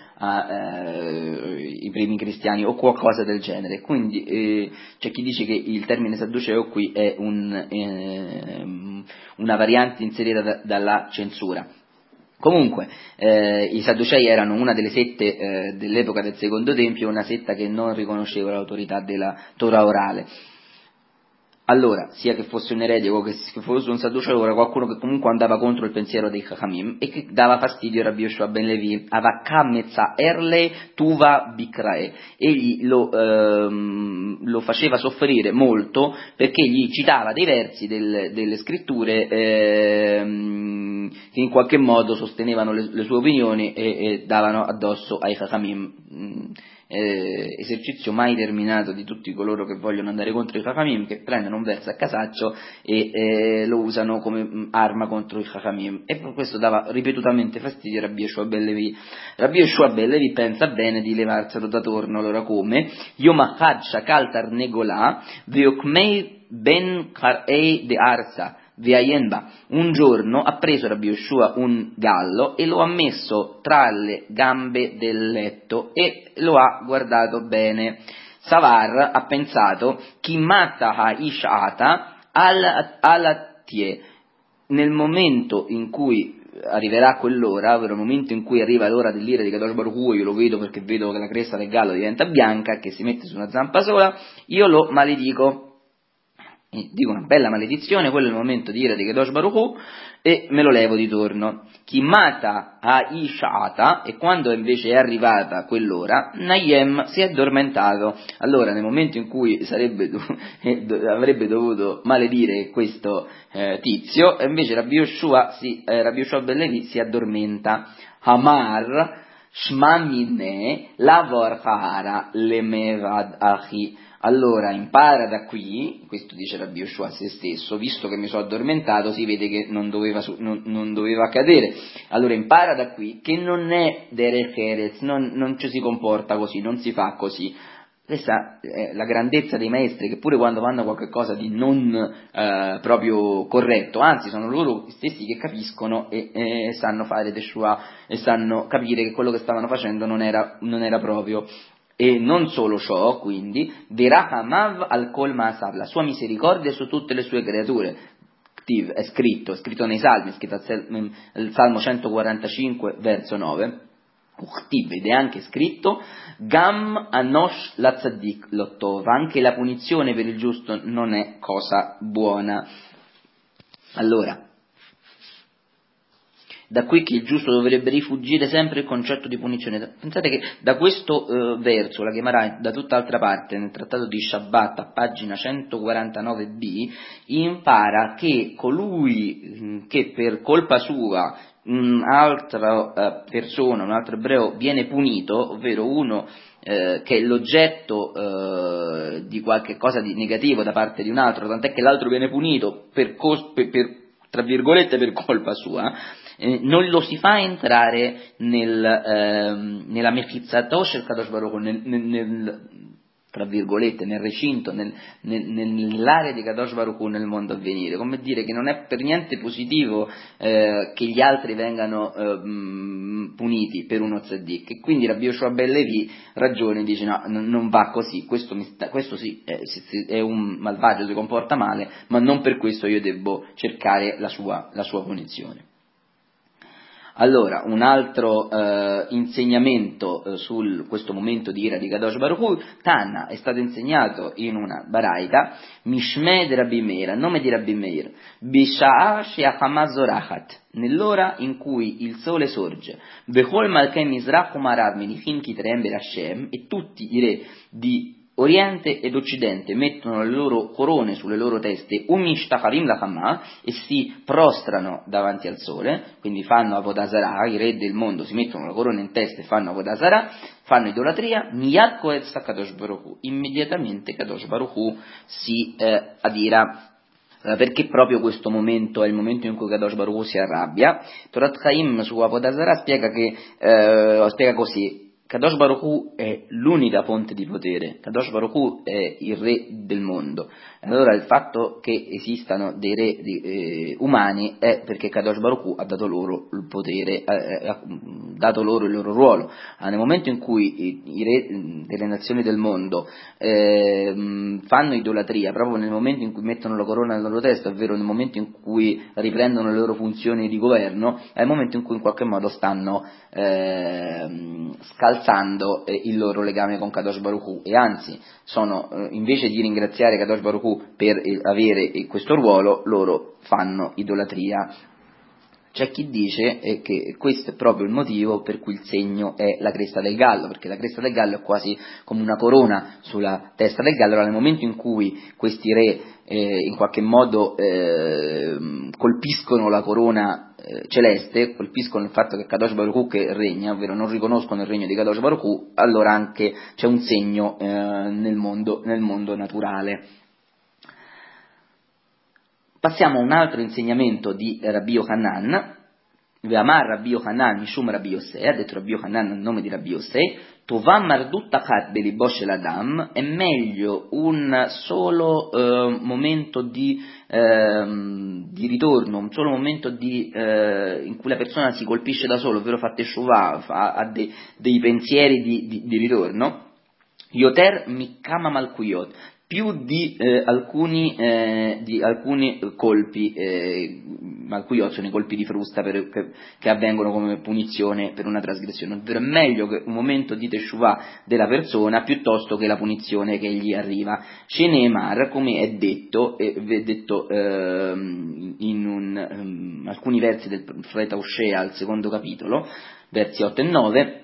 ai primi cristiani o qualcosa del genere. Quindi c'è chi dice che il termine sadduceo qui è una variante inserita dalla censura. Comunque, i Sadducei erano una delle sette dell'epoca del Secondo Tempio, una setta che non riconosceva l'autorità della Torah orale. Allora, sia che fosse un eretico che fosse un Sadduceo, era qualcuno che comunque andava contro il pensiero dei Chachamim e che dava fastidio a Rabbi Yoshua ben Levi. Avakametza erle tuva bikrae. Egli lo faceva soffrire molto perché gli citava dei versi delle scritture che in qualche modo sostenevano le sue opinioni e davano addosso ai Chachamim. Esercizio mai terminato di tutti coloro che vogliono andare contro i Chachamim, che prendono un verso a casaccio e lo usano come arma contro i Chachamim, e per questo dava ripetutamente fastidio a Rabbi Yoshua ben Levi. Rabbi Yoshua ben Levi pensa bene di levarselo da torno. Allora come? Yom Achad shakal tarnegola veokmei ben karei de arsa Veayenba. Un giorno ha preso Rabbi Yoshua un gallo e lo ha messo tra le gambe del letto e lo ha guardato bene. Savar ha pensato, chi matta ha ishata alatie. Nel momento in cui arriverà quell'ora, ovvero nel momento in cui arriva l'ora dell'ira di Kadosh Baruch Hu, io lo vedo perché vedo che la cresta del gallo diventa bianca, che si mette su una zampa sola, io lo maledico. E dico una bella maledizione, quello è il momento di ira di Kadosh Baruch Hu e me lo levo di torno. Chi mata a Ishata, e quando invece è arrivata quell'ora, Nayem si è addormentato. Allora nel momento in cui avrebbe dovuto maledire questo tizio, invece Rabbi Yoshua ben Levi si addormenta. Hamar Shmamine Lavor Hara Lemevad Achi. Allora impara da qui, questo dice Rabbi Yoshua a se stesso, visto che mi sono addormentato si vede che non doveva accadere, allora impara da qui che non è derech eretz, non ci si comporta così, non si fa così. Questa è la grandezza dei maestri, che pure quando fanno qualche cosa di non proprio corretto, anzi sono loro stessi che capiscono e sanno fare Teshuvah e sanno capire che quello che stavano facendo non era proprio. E non solo ciò, quindi, Verahamav al kol ma'asav, la sua misericordia su tutte le sue creature. È scritto nei Salmi, è scritto il Salmo 145, verso 9. Ed è anche scritto Gam anosh la tzaddik lottov, anche la punizione per il giusto non è cosa buona. Allora, da qui che il giusto dovrebbe rifugire sempre il concetto di punizione. Pensate che da questo verso, la Gemara da tutt'altra parte, nel trattato di Shabbat, a pagina 149b, impara che colui che per colpa sua un'altra persona, un altro ebreo, viene punito, ovvero uno che è l'oggetto di qualche cosa di negativo da parte di un altro, tant'è che l'altro viene punito tra virgolette per colpa sua, non lo si fa entrare nella Mechizzatosh el Kadosh Baruch Hu, tra virgolette, nel recinto, nell'area di Kadosh Baruch Hu nel mondo a venire, come dire che non è per niente positivo che gli altri vengano puniti per uno tzaddik, e quindi Rabbi Yoshua ben Levi ragione, dice no, non va così, questo sì, è un malvagio, si comporta male, ma non per questo io devo cercare la sua punizione. Allora, un altro insegnamento su questo momento di ira di Kadosh Baruch Hu, Tana, è stato insegnato in una baraita, Mishme de Rabbi Meir, a nome di Rabbi Meir, Bisha'a she'achama zorachat, nell'ora in cui il sole sorge, Bechol malkei mizrach umarad menichin kitrem berashem, e tutti i re di Oriente ed Occidente mettono le loro corone sulle loro teste, umishtacharim lachama, e si prostrano davanti al sole, quindi fanno Avodazara, i re del mondo si mettono la corona in testa e fanno Avodazara, fanno idolatria, miyad koetza Kadosh Baruch Hu, immediatamente Kadosh Baruch Hu si adira. Perché proprio questo momento è il momento in cui Kadosh Baruch Hu si arrabbia? Torat Chaim su Avodazara spiega così: Kadosh Baruch Hu è l'unica fonte di potere, Kadosh Baruch Hu è il re del mondo. Allora il fatto che esistano dei re umani è perché Kadosh Baruch Hu ha dato loro il potere, ha dato loro il loro ruolo. Nel momento in cui i re delle nazioni del mondo fanno idolatria, proprio nel momento in cui mettono la corona nella loro testa, ovvero nel momento in cui riprendono le loro funzioni di governo, è il momento in cui in qualche modo stanno scalzando il loro legame con Kadosh Baruch Hu, e anzi invece di ringraziare Kadosh Baruch Hu per avere questo ruolo, loro fanno idolatria. C'è chi dice che questo è proprio il motivo per cui il segno è la cresta del gallo, perché la cresta del gallo è quasi come una corona sulla testa del gallo. Allora, nel momento in cui questi re in qualche modo colpiscono la corona celeste, colpiscono il fatto che Kadosh Baruch Hu che regna, ovvero non riconoscono il regno di Kadosh Baruch Hu, allora anche c'è un segno nel mondo naturale. Passiamo a un altro insegnamento di Rabbi Yochanan. Ve'amar Rabbi Yochanan mishum Rabbi Yossei, ha detto Rabbi Yochanan nel nome di Rabbi Yossei, Tovah mardut tachat belibo shel Adam, è meglio un solo momento di ritorno, un solo momento in cui la persona si colpisce da solo, ovvero fa teshuvah, ha dei pensieri di ritorno, Yoter mikama malkuyot, più di alcuni colpi, malkuyot sono i colpi di frusta che avvengono come punizione per una trasgressione, ovvero è meglio che un momento di teshuvah della persona piuttosto che la punizione che gli arriva. Sheneemar, come è detto in alcuni versi del profeta Osea al secondo capitolo, versi 8 e 9,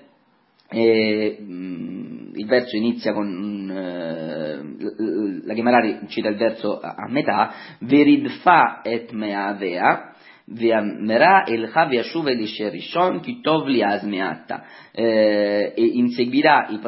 il verso inizia con la Gemara cita il verso a metà, Veridfa et meavea ve'amera elcha ve'ashuv elisher rishon ki tov li asmeatta, e inseguirà i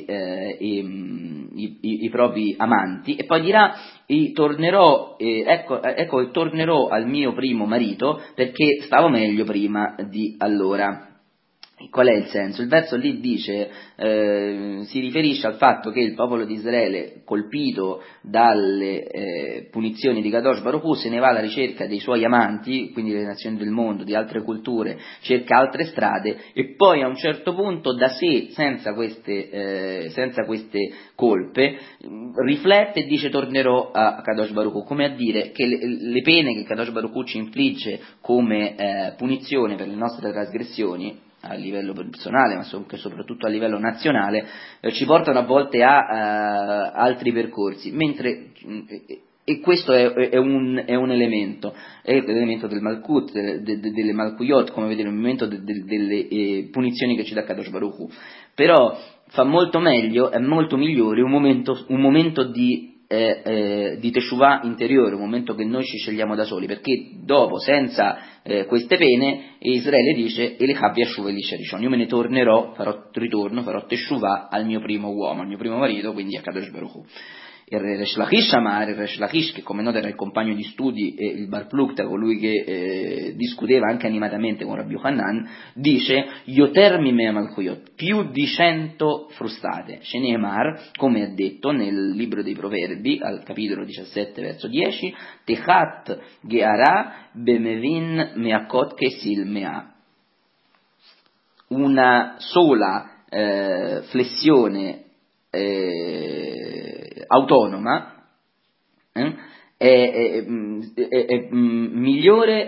propri amanti e poi dirà tornerò al mio primo marito perché stavo meglio prima di allora. Qual è il senso? Il verso lì dice, si riferisce al fatto che il popolo di Israele, colpito dalle punizioni di Kadosh Baruch Hu, se ne va alla ricerca dei suoi amanti, quindi delle nazioni del mondo, di altre culture, cerca altre strade e poi a un certo punto da sé, senza queste colpe, riflette e dice tornerò a Kadosh Baruch Hu, come a dire che le pene che Kadosh Baruch Hu ci infligge come punizione per le nostre trasgressioni, a livello personale, ma soprattutto a livello nazionale, ci portano a volte a altri percorsi, e questo è un elemento, è l'elemento del Malkut, delle Malkuyot, come vedete, un elemento delle punizioni che ci dà Kadosh Baruch Hu. Però fa molto meglio, è molto migliore un momento di teshuvah interiore, un momento che noi ci scegliamo da soli, perché dopo, senza queste pene, Israele dice io me ne tornerò, farò teshuvah al mio primo uomo, al mio primo marito, quindi a Kadosh Baruch Hu. Il Resh Lakish, che come noto era il compagno di studi e il Bar Plukta, colui che discuteva anche animatamente con Rabbi Yochanan, dice Yoter mimea malchuyot, più di 100 frustate. Sheneemar, come è detto nel libro dei Proverbi, al capitolo 17, verso 10, Techat geara bemevin meakot kesil mea. Una sola flessione autonoma è migliore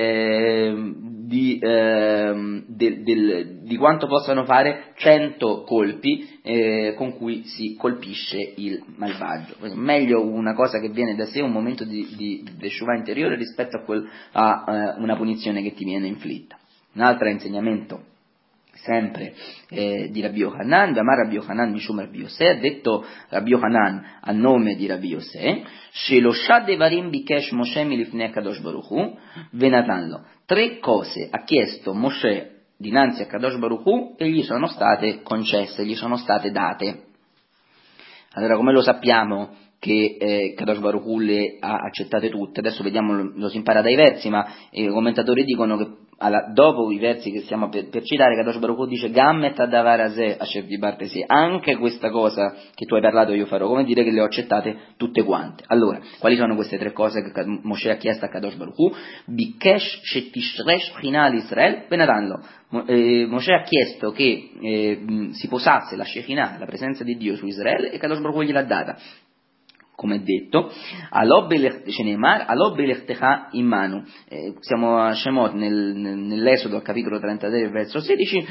di quanto possano fare 100 colpi con cui si colpisce il malvagio. Meglio una cosa che viene da sé, un momento di teshuvah interiore, rispetto a una punizione che ti viene inflitta. Un altro insegnamento sempre di Rabbi Yochanan, Amar Rabbi Yochanan Mishum Rabbi Yosè, ha detto Rabbi Yochanan a nome di Rabbi Yosè, Shelosha devarim bikesh Moshe milifnei Kadosh Baruch Hu venatan lo. 3 cose ha chiesto Moshe dinanzi a Kadosh Baruch Hu e gli sono state concesse, gli sono state date. Allora, come lo sappiamo che Kadosh Baruch Hu le ha accettate tutte? Adesso vediamo, lo si impara dai versi, ma i commentatori dicono che dopo i versi che stiamo per citare, Kadosh Baruch Hu dice Gammet adavarase asher dibartesi, anche questa cosa che tu hai parlato io farò, come dire che le ho accettate tutte quante. Allora, quali sono queste 3 cose che Moshe ha chiesto a Kadosh Baruch Hu? Bikesh shetishresh chinal Israel benatanlo. Moshe ha chiesto che si posasse la Shekinah, la presenza di Dio su Israele, e Kadosh Baruch Hu gliel'ha data. Come detto, Alobbelechtecha in mano. Siamo a Shemot nell'Esodo al capitolo 33 verso 16,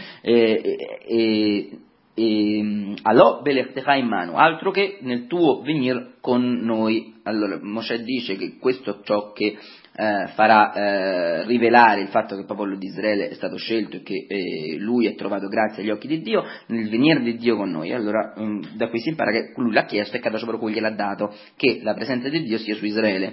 Alobbelechtecha in mano, altro che nel tuo venir con noi. Allora Moshe dice che questo è ciò che farà rivelare il fatto che il popolo di Israele è stato scelto e che lui ha trovato grazia agli occhi di Dio nel venire di Dio con noi. Allora da qui si impara che lui l'ha chiesto e Kadosh Baruch Hu gliel'ha dato, che la presenza di Dio sia su Israele.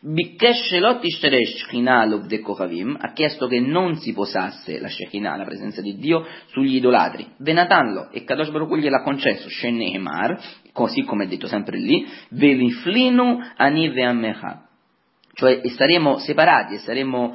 Ha chiesto che non si posasse la Shekinah, la presenza di Dio, sugli idolatri. Venatanlo, e Kadosh Baruch Hu gliel'ha concesso. Sheneemar, così come è detto sempre lì, Veliflinu ani ve'amecha. Cioè saremo separati e saremo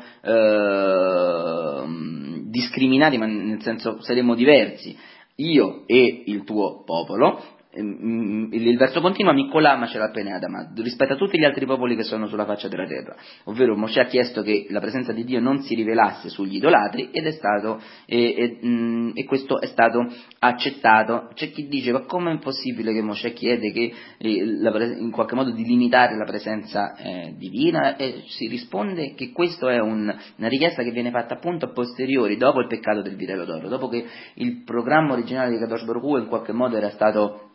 discriminati, ma nel senso saremo diversi, io e il tuo popolo. Il verso continua, Mikkola Masher Adama, rispetto a tutti gli altri popoli che sono sulla faccia della terra, ovvero Moshe ha chiesto che la presenza di Dio non si rivelasse sugli idolatri ed è stato e questo è stato accettato. C'è chi dice, ma come è possibile che Moshe chiede che in qualche modo di limitare la presenza divina, e si risponde che questa è una richiesta che viene fatta appunto a posteriori, dopo il peccato del vitello d'oro, dopo che il programma originale di Kadosh Baruch Hu in qualche modo era stato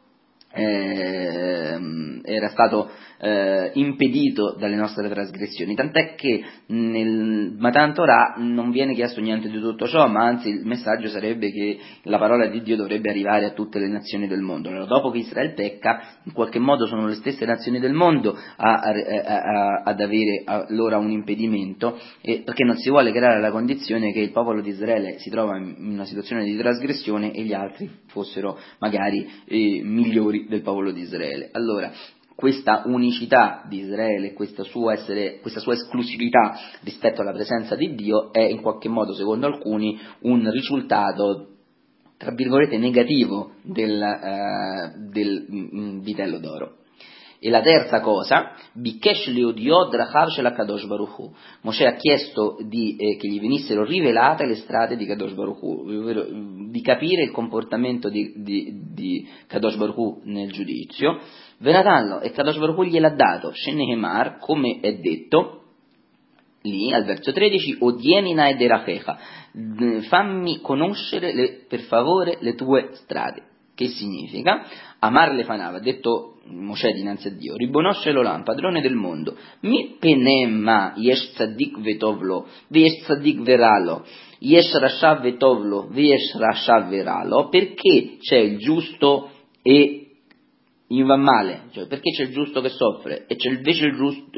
impedito dalle nostre trasgressioni, tant'è che nel Matan Torah non viene chiesto niente di tutto ciò, ma anzi il messaggio sarebbe che la parola di Dio dovrebbe arrivare a tutte le nazioni del mondo. Allora, dopo che Israele pecca, in qualche modo sono le stesse nazioni del mondo ad avere allora un impedimento, perché non si vuole creare la condizione che il popolo di Israele si trova in una situazione di trasgressione e gli altri fossero magari migliori del popolo di Israele. Allora, questa unicità di Israele, questa sua esclusività rispetto alla presenza di Dio è in qualche modo, secondo alcuni, un risultato, tra virgolette, negativo del vitello d'oro. E la terza cosa, Bikesh Leodiod Rachav Shel Kadosh Baruch Hu. Moshe ha chiesto che gli venissero rivelate le strade di Kadosh Baruch Hu, ovvero di capire il comportamento di Kadosh Baruch Hu nel giudizio. Venatanlo, e Kadosh Baruch Hu gliel'ha dato, Shenehemar, come è detto lì al verso 13, Odiemina ed Erachecha, fammi conoscere per favore le tue strade. Che significa? Amar le fanava, ha detto Moshe dinanzi a Dio, ribonosce l'olam, padrone del mondo, mi penema yesh tzadik vetovlo, yesh tzadik veralo, yesh rashav vetovlo, yesh rashav veralo, perché c'è il giusto e gli va male, cioè perché c'è il giusto che soffre e c'è invece il giusto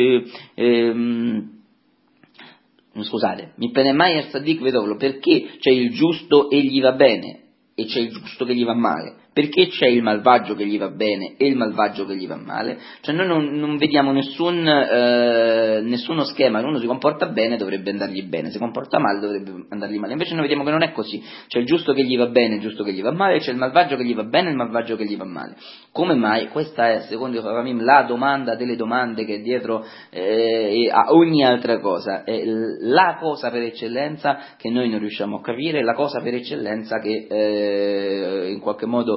scusate, mi penema yesh tzadik vetovlo, perché c'è il giusto e gli va bene e c'è il giusto che gli va male, perché c'è il malvagio che gli va bene e il malvagio che gli va male. Cioè noi non vediamo nessuno schema, uno si comporta bene dovrebbe andargli bene, se comporta male dovrebbe andargli male, invece noi vediamo che non è così, c'è il giusto che gli va bene, il giusto che gli va male, c'è il malvagio che gli va bene e il malvagio che gli va male. Come mai? Questa è, secondo i Chachamim, la domanda delle domande che è dietro a ogni altra cosa, è la cosa per eccellenza che noi non riusciamo a capire, la cosa per eccellenza che in qualche modo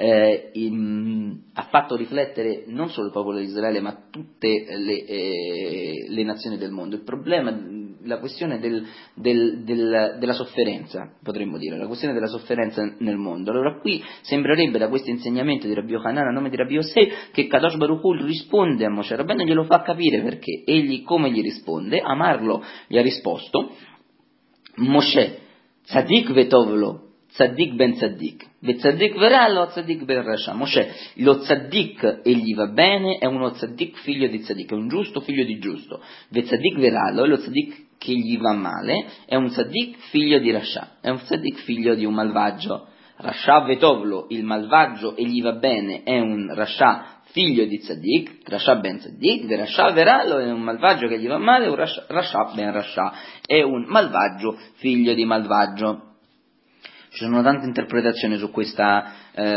ha fatto riflettere non solo il popolo di Israele ma tutte le nazioni del mondo. Il problema, la questione della sofferenza, potremmo dire, la questione della sofferenza nel mondo. Allora qui sembrerebbe da questo insegnamento di Rabbi Yochanan a nome di Rabbi Yosè che Kadosh Baruch Hu risponde a Moshe Rabbeinu e glielo fa capire perché. Egli come gli risponde? Amarlo gli ha risposto Moshe Tzadik vetovlo tzaddik ben tzaddik, ve tzaddik verà lo tzaddik ben rasha. Mosè, lo tzaddik e gli va bene è uno tzaddik figlio di tzaddik, è un giusto figlio di giusto, ve tzaddik verà lo tzaddik che gli va male è un tzaddik figlio di rasha, è un tzaddik figlio di un malvagio. Rasha vetovlo, il malvagio e gli va bene è un rasha figlio di tzaddik, rasha ben tzaddik, ve rasha verallo è un malvagio che gli va male, un rasha ben rasha, è un malvagio figlio di malvagio. Ci sono tante interpretazioni su questa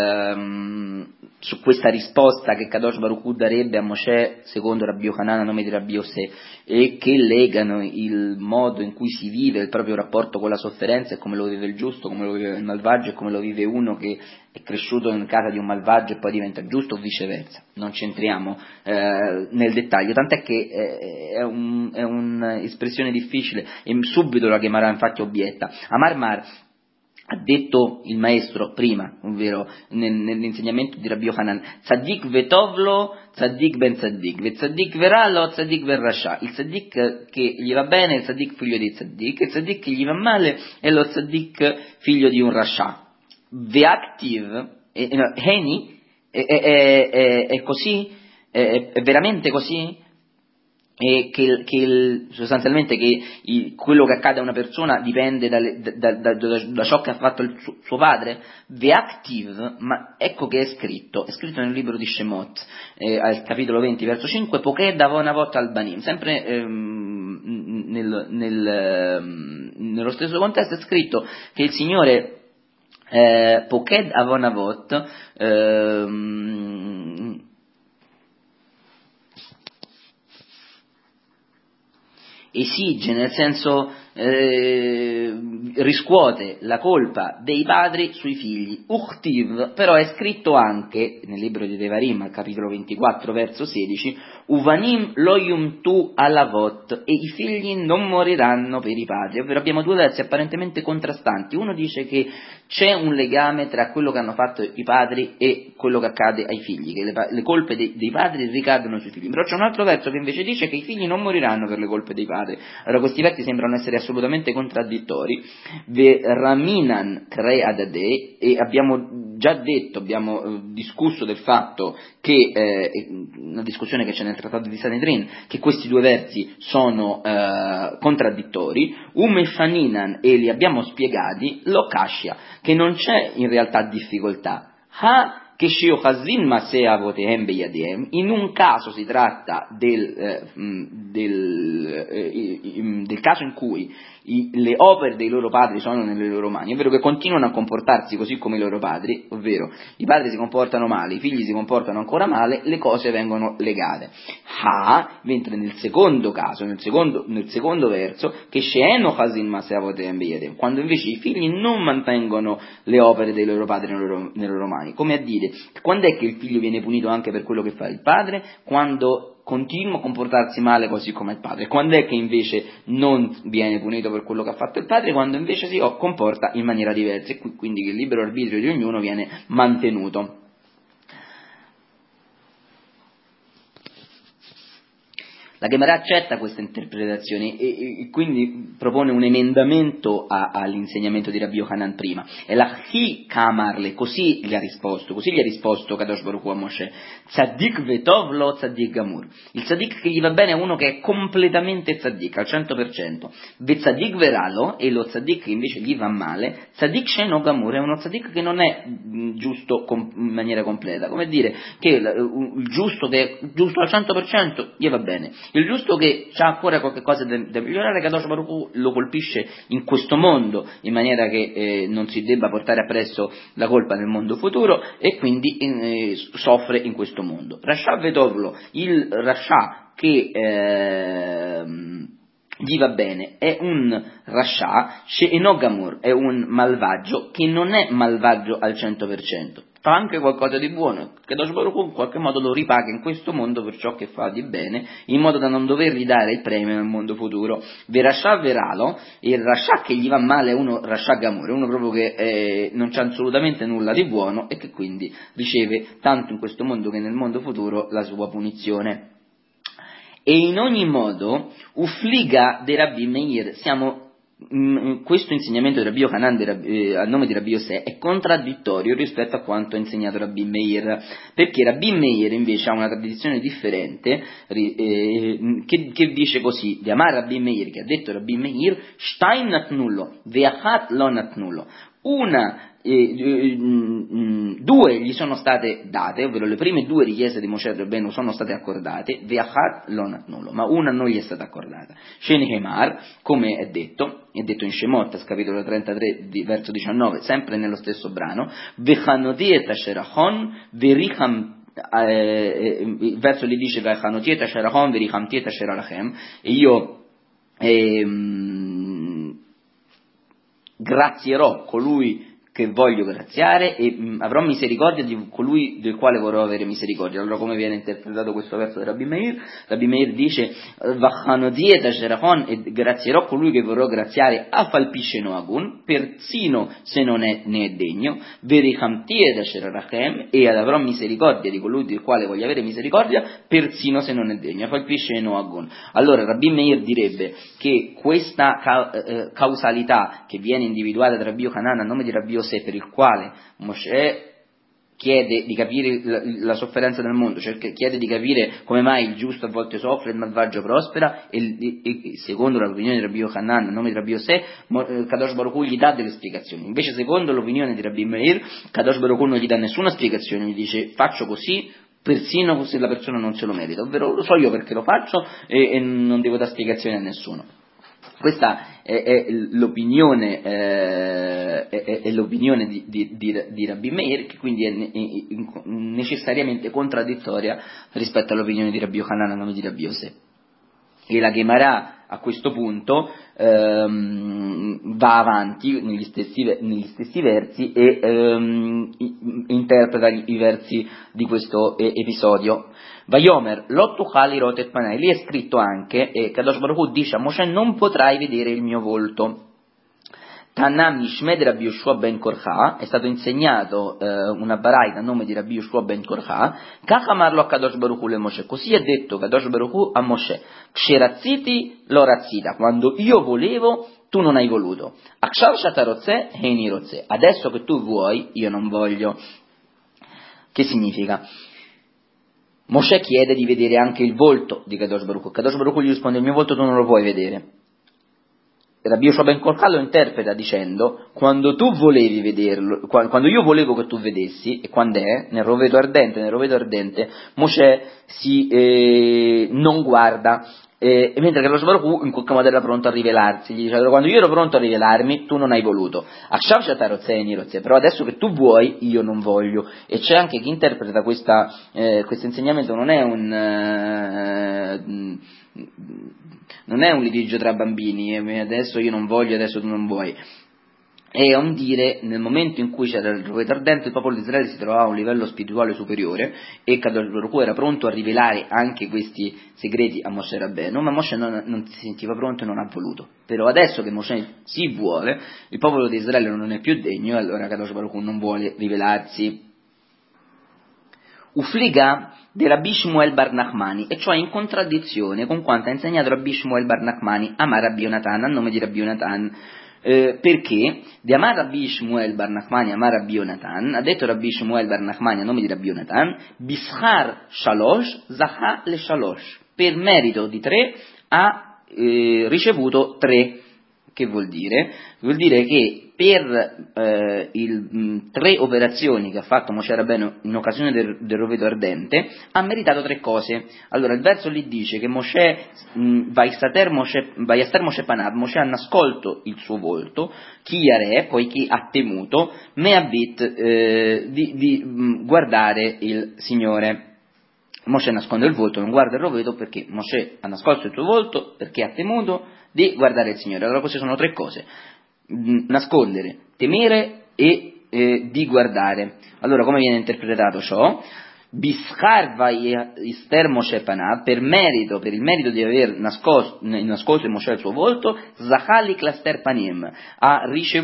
risposta che Kadosh Baruch Hu darebbe a Mosè secondo Rabbi Yochanan a nome di Rabbi Yosè, e che legano il modo in cui si vive il proprio rapporto con la sofferenza e come lo vive il giusto, come lo vive il malvagio e come lo vive uno che è cresciuto in casa di un malvagio e poi diventa giusto o viceversa. Non ci entriamo nel dettaglio, tant'è che è un'espressione difficile e subito la Gemara infatti obietta. Amar ha detto il maestro prima, ovvero nell'insegnamento di Rabbi Yochanan, tzaddik vetovlo, tzaddik ben tzaddik, ve tzaddik verallo, tzaddik ben rasha. Il tzaddik che gli va bene è il tzaddik figlio di tzaddik, il tzaddik che gli va male è lo tzaddik figlio di un rasha. Ve'aktiv, heni, è così? È veramente così? E sostanzialmente quello che accade a una persona dipende da ciò che ha fatto il suo padre? Ve'aktiv, ma ecco che è scritto nel libro di Shemot, al capitolo 20, verso 5, Poked avonavot al banim, sempre nello stesso contesto è scritto che il Signore Poked avonavot esige, nel senso riscuote la colpa dei padri sui figli. Uchtiv, però è scritto anche nel libro di Devarim, al capitolo 24, verso 16, Uvanim lo yumtu alavot, e i figli non moriranno per i padri. Ovvero abbiamo due versi apparentemente contrastanti. Uno dice che c'è un legame tra quello che hanno fatto i padri e quello che accade ai figli, che le colpe dei padri ricadono sui figli. Però c'è un altro verso che invece dice che i figli non moriranno per le colpe dei padri. Allora questi versi sembrano essere assolutamente contraddittori. Ve raminan creadade, e abbiamo già detto, abbiamo discusso del fatto che, una discussione che c'è nel trattato di Sanedrin, che questi due versi sono contraddittori, umefaninan, e li abbiamo spiegati, lo kashya, che non c'è in realtà difficoltà. In un caso si tratta del caso in cui le opere dei loro padri sono nelle loro mani, ovvero che continuano a comportarsi così come i loro padri, ovvero i padri si comportano male, i figli si comportano ancora male, le cose vengono legate. Mentre nel secondo caso, nel secondo verso, che quando invece i figli non mantengono le opere dei loro padri nelle loro mani, come a dire, quando è che il figlio viene punito anche per quello che fa il padre? Quando continua a comportarsi male così come il padre. Quando è che invece non viene punito per quello che ha fatto il padre? Quando invece si comporta in maniera diversa, e quindi che il libero arbitrio di ognuno viene mantenuto. La Gemara accetta questa interpretazione e quindi propone un emendamento all'insegnamento di Rabbi Yochanan prima. E la chi kamarle, così gli ha risposto Kadosh Baruch Hu a Mosè, tzaddik vetov lo tzaddik gamur. Il tzaddik che gli va bene è uno che è completamente tzaddik, al 100%. Ve tzaddik veralo, e lo tzaddik che invece gli va male, tzaddik sheno gamur, è uno tzaddik che non è giusto in maniera completa. Come dire che il giusto che è giusto al 100% gli va bene. Il giusto che ha ancora qualche cosa da migliorare, Kadosh Baruch Hu lo colpisce in questo mondo, in maniera che non si debba portare appresso la colpa nel mondo futuro, e quindi soffre in questo mondo. Rasha Vetovlo, il Rasha che gli va bene, è un Rasha, She'enogamur, è un malvagio che non è malvagio al 100%. Fa anche qualcosa di buono, che Kadosh Baruch Hu in qualche modo lo ripaga in questo mondo per ciò che fa di bene, in modo da non dovergli dare il premio nel mondo futuro. Verasha veralo, il Rasha che gli va male è uno Rasha Gamur, è uno proprio che non c'ha assolutamente nulla di buono e che quindi riceve tanto in questo mondo che nel mondo futuro la sua punizione. E in ogni modo, Ufliga de Rabbi Meir, siamo questo insegnamento di Rabbi Yochanan a nome di Rabbi Yosè è contraddittorio rispetto a quanto ha insegnato Rabbi Meir, perché Rabbi Meir invece ha una tradizione differente che dice così: di Amar Rabbi Meir, che ha detto Rabbi Meir, Shtaim natnullo, ve'achat lo natnullo, due gli sono state date, ovvero le prime due richieste di Moshe Rabbeinu sono state accordate, ve'achat lo natnullo, ma una non gli è stata accordata. Shenehemar, come è detto in Shemot, capitolo 33, verso 19, sempre nello stesso brano, ve'chanoti et asherachon vericham, il verso lì dice ve'chanoti et asherachon verichamti et asherachem, e io grazierò colui che voglio graziare e avrò misericordia di colui del quale vorrò avere misericordia. Allora, come viene interpretato questo verso di Rabbi Meir? Rabbi Meir dice e grazierò colui che vorrò graziare afalpisce noagun, persino se non è ne è degno, e avrò misericordia di colui del quale voglio avere misericordia, persino se non è degno, afalpisce noagun. Allora Rabbi Meir direbbe che questa causalità che viene individuata da Rabbi Yochanan a nome di Rabbi Yosè, per il quale Mosè chiede di capire la sofferenza del mondo, cioè chiede di capire come mai il giusto a volte soffre e il malvagio prospera, e secondo l'opinione di Rabbi Yochanan a nome di Rabbi Yosè, Kadosh Baruch Hu gli dà delle spiegazioni. Invece secondo l'opinione di Rabbi Meir, Kadosh Baruch Hu non gli dà nessuna spiegazione, gli dice faccio così persino se la persona non se lo merita, ovvero lo so io perché lo faccio e non devo dare spiegazioni a nessuno. Questa è l'opinione, di Rabbi Meir, che quindi è necessariamente contraddittoria rispetto all'opinione di Rabbi Yochanan a nome di Rabbi Yosè. E la Gemara a questo punto va avanti negli stessi versi e interpreta i versi di questo episodio. Vayomer, Lottu Chali Rotet Panai, lì è scritto anche, Kadosh Baruch Hu dice a Moshe: non potrai vedere il mio volto. Tanam Nishmed Rabbi Yoshua ben Korcha, è stato insegnato una baraita a nome di Rabbi Yoshua ben Korcha, Kachamarlo a Kadosh Baruch Hu le Moshe, così ha detto Kadosh Baruch Hu a Moshe: Ksheraziti lo razzita, quando io volevo tu non hai voluto, Akshav Shatarozze Heini Rozze, adesso che tu vuoi io non voglio. Che significa? Mosè chiede di vedere anche il volto di Kadosh Baruch Hu. Kadosh Baruch Hu gli risponde: il mio volto tu non lo puoi vedere. Rabbi Yoshua ben Korcha lo interpreta dicendo: quando tu volevi vederlo, quando io volevo che tu vedessi, e quando è? Nel roveto ardente, Mosè non guarda, mentre che lo Baruch Hu in qualche modo era pronto a rivelarsi. Gli dice: allora, quando io ero pronto a rivelarmi, tu non hai voluto. Però adesso che tu vuoi, io non voglio. E c'è anche chi interpreta questo insegnamento, non è un litigio tra bambini, adesso io non voglio, adesso tu non vuoi. È un dire, nel momento in cui c'era il roveto ardente, il popolo di Israele si trovava a un livello spirituale superiore e Kadosh Baruch Hu era pronto a rivelare anche questi segreti a Moshe Rabbeinu, ma Moshe non si sentiva pronto e non ha voluto. Però adesso che Moshe si vuole, il popolo di Israele non è più degno e allora Kadosh Baruch Hu non vuole rivelarsi. Ufliga di Rabbi Shmuel bar Nachmani, e cioè in contraddizione con quanto ha insegnato Rabbi Shmuel bar Nachmani a Rabbi Yonatan, a nome di Rabbi Yonatan. Perché di Amar Rabbi Shmuel bar Nachmani Amar Rabbi Yonatan, ha detto Rabbi Shmuel bar Nachmani a nome di Rabbi Yonatan, Bishar Shalosh Zaha le Shalosh, per merito di 3 ha ricevuto 3. Che vuol dire? Vuol dire che per 3 operazioni che ha fatto Moshe Rabbeinu in occasione del roveto ardente ha meritato 3 cose. Allora il verso lì dice che Moshe Vaistater Moshe Panav, Moshe ha nascolto il suo volto, Chiare, poiché ha temuto, Meabit, di guardare il Signore. Mosè nasconde il volto, non guarda il roveto, perché Mosè ha nascosto il suo volto, perché ha temuto di guardare il Signore. Allora queste sono 3 cose: nascondere, temere e di guardare. Allora come viene interpretato ciò? Bischar Ister Moshe Panav, per il merito di aver nascosto Moshe il suo volto, Zachali Klaster Panim, ha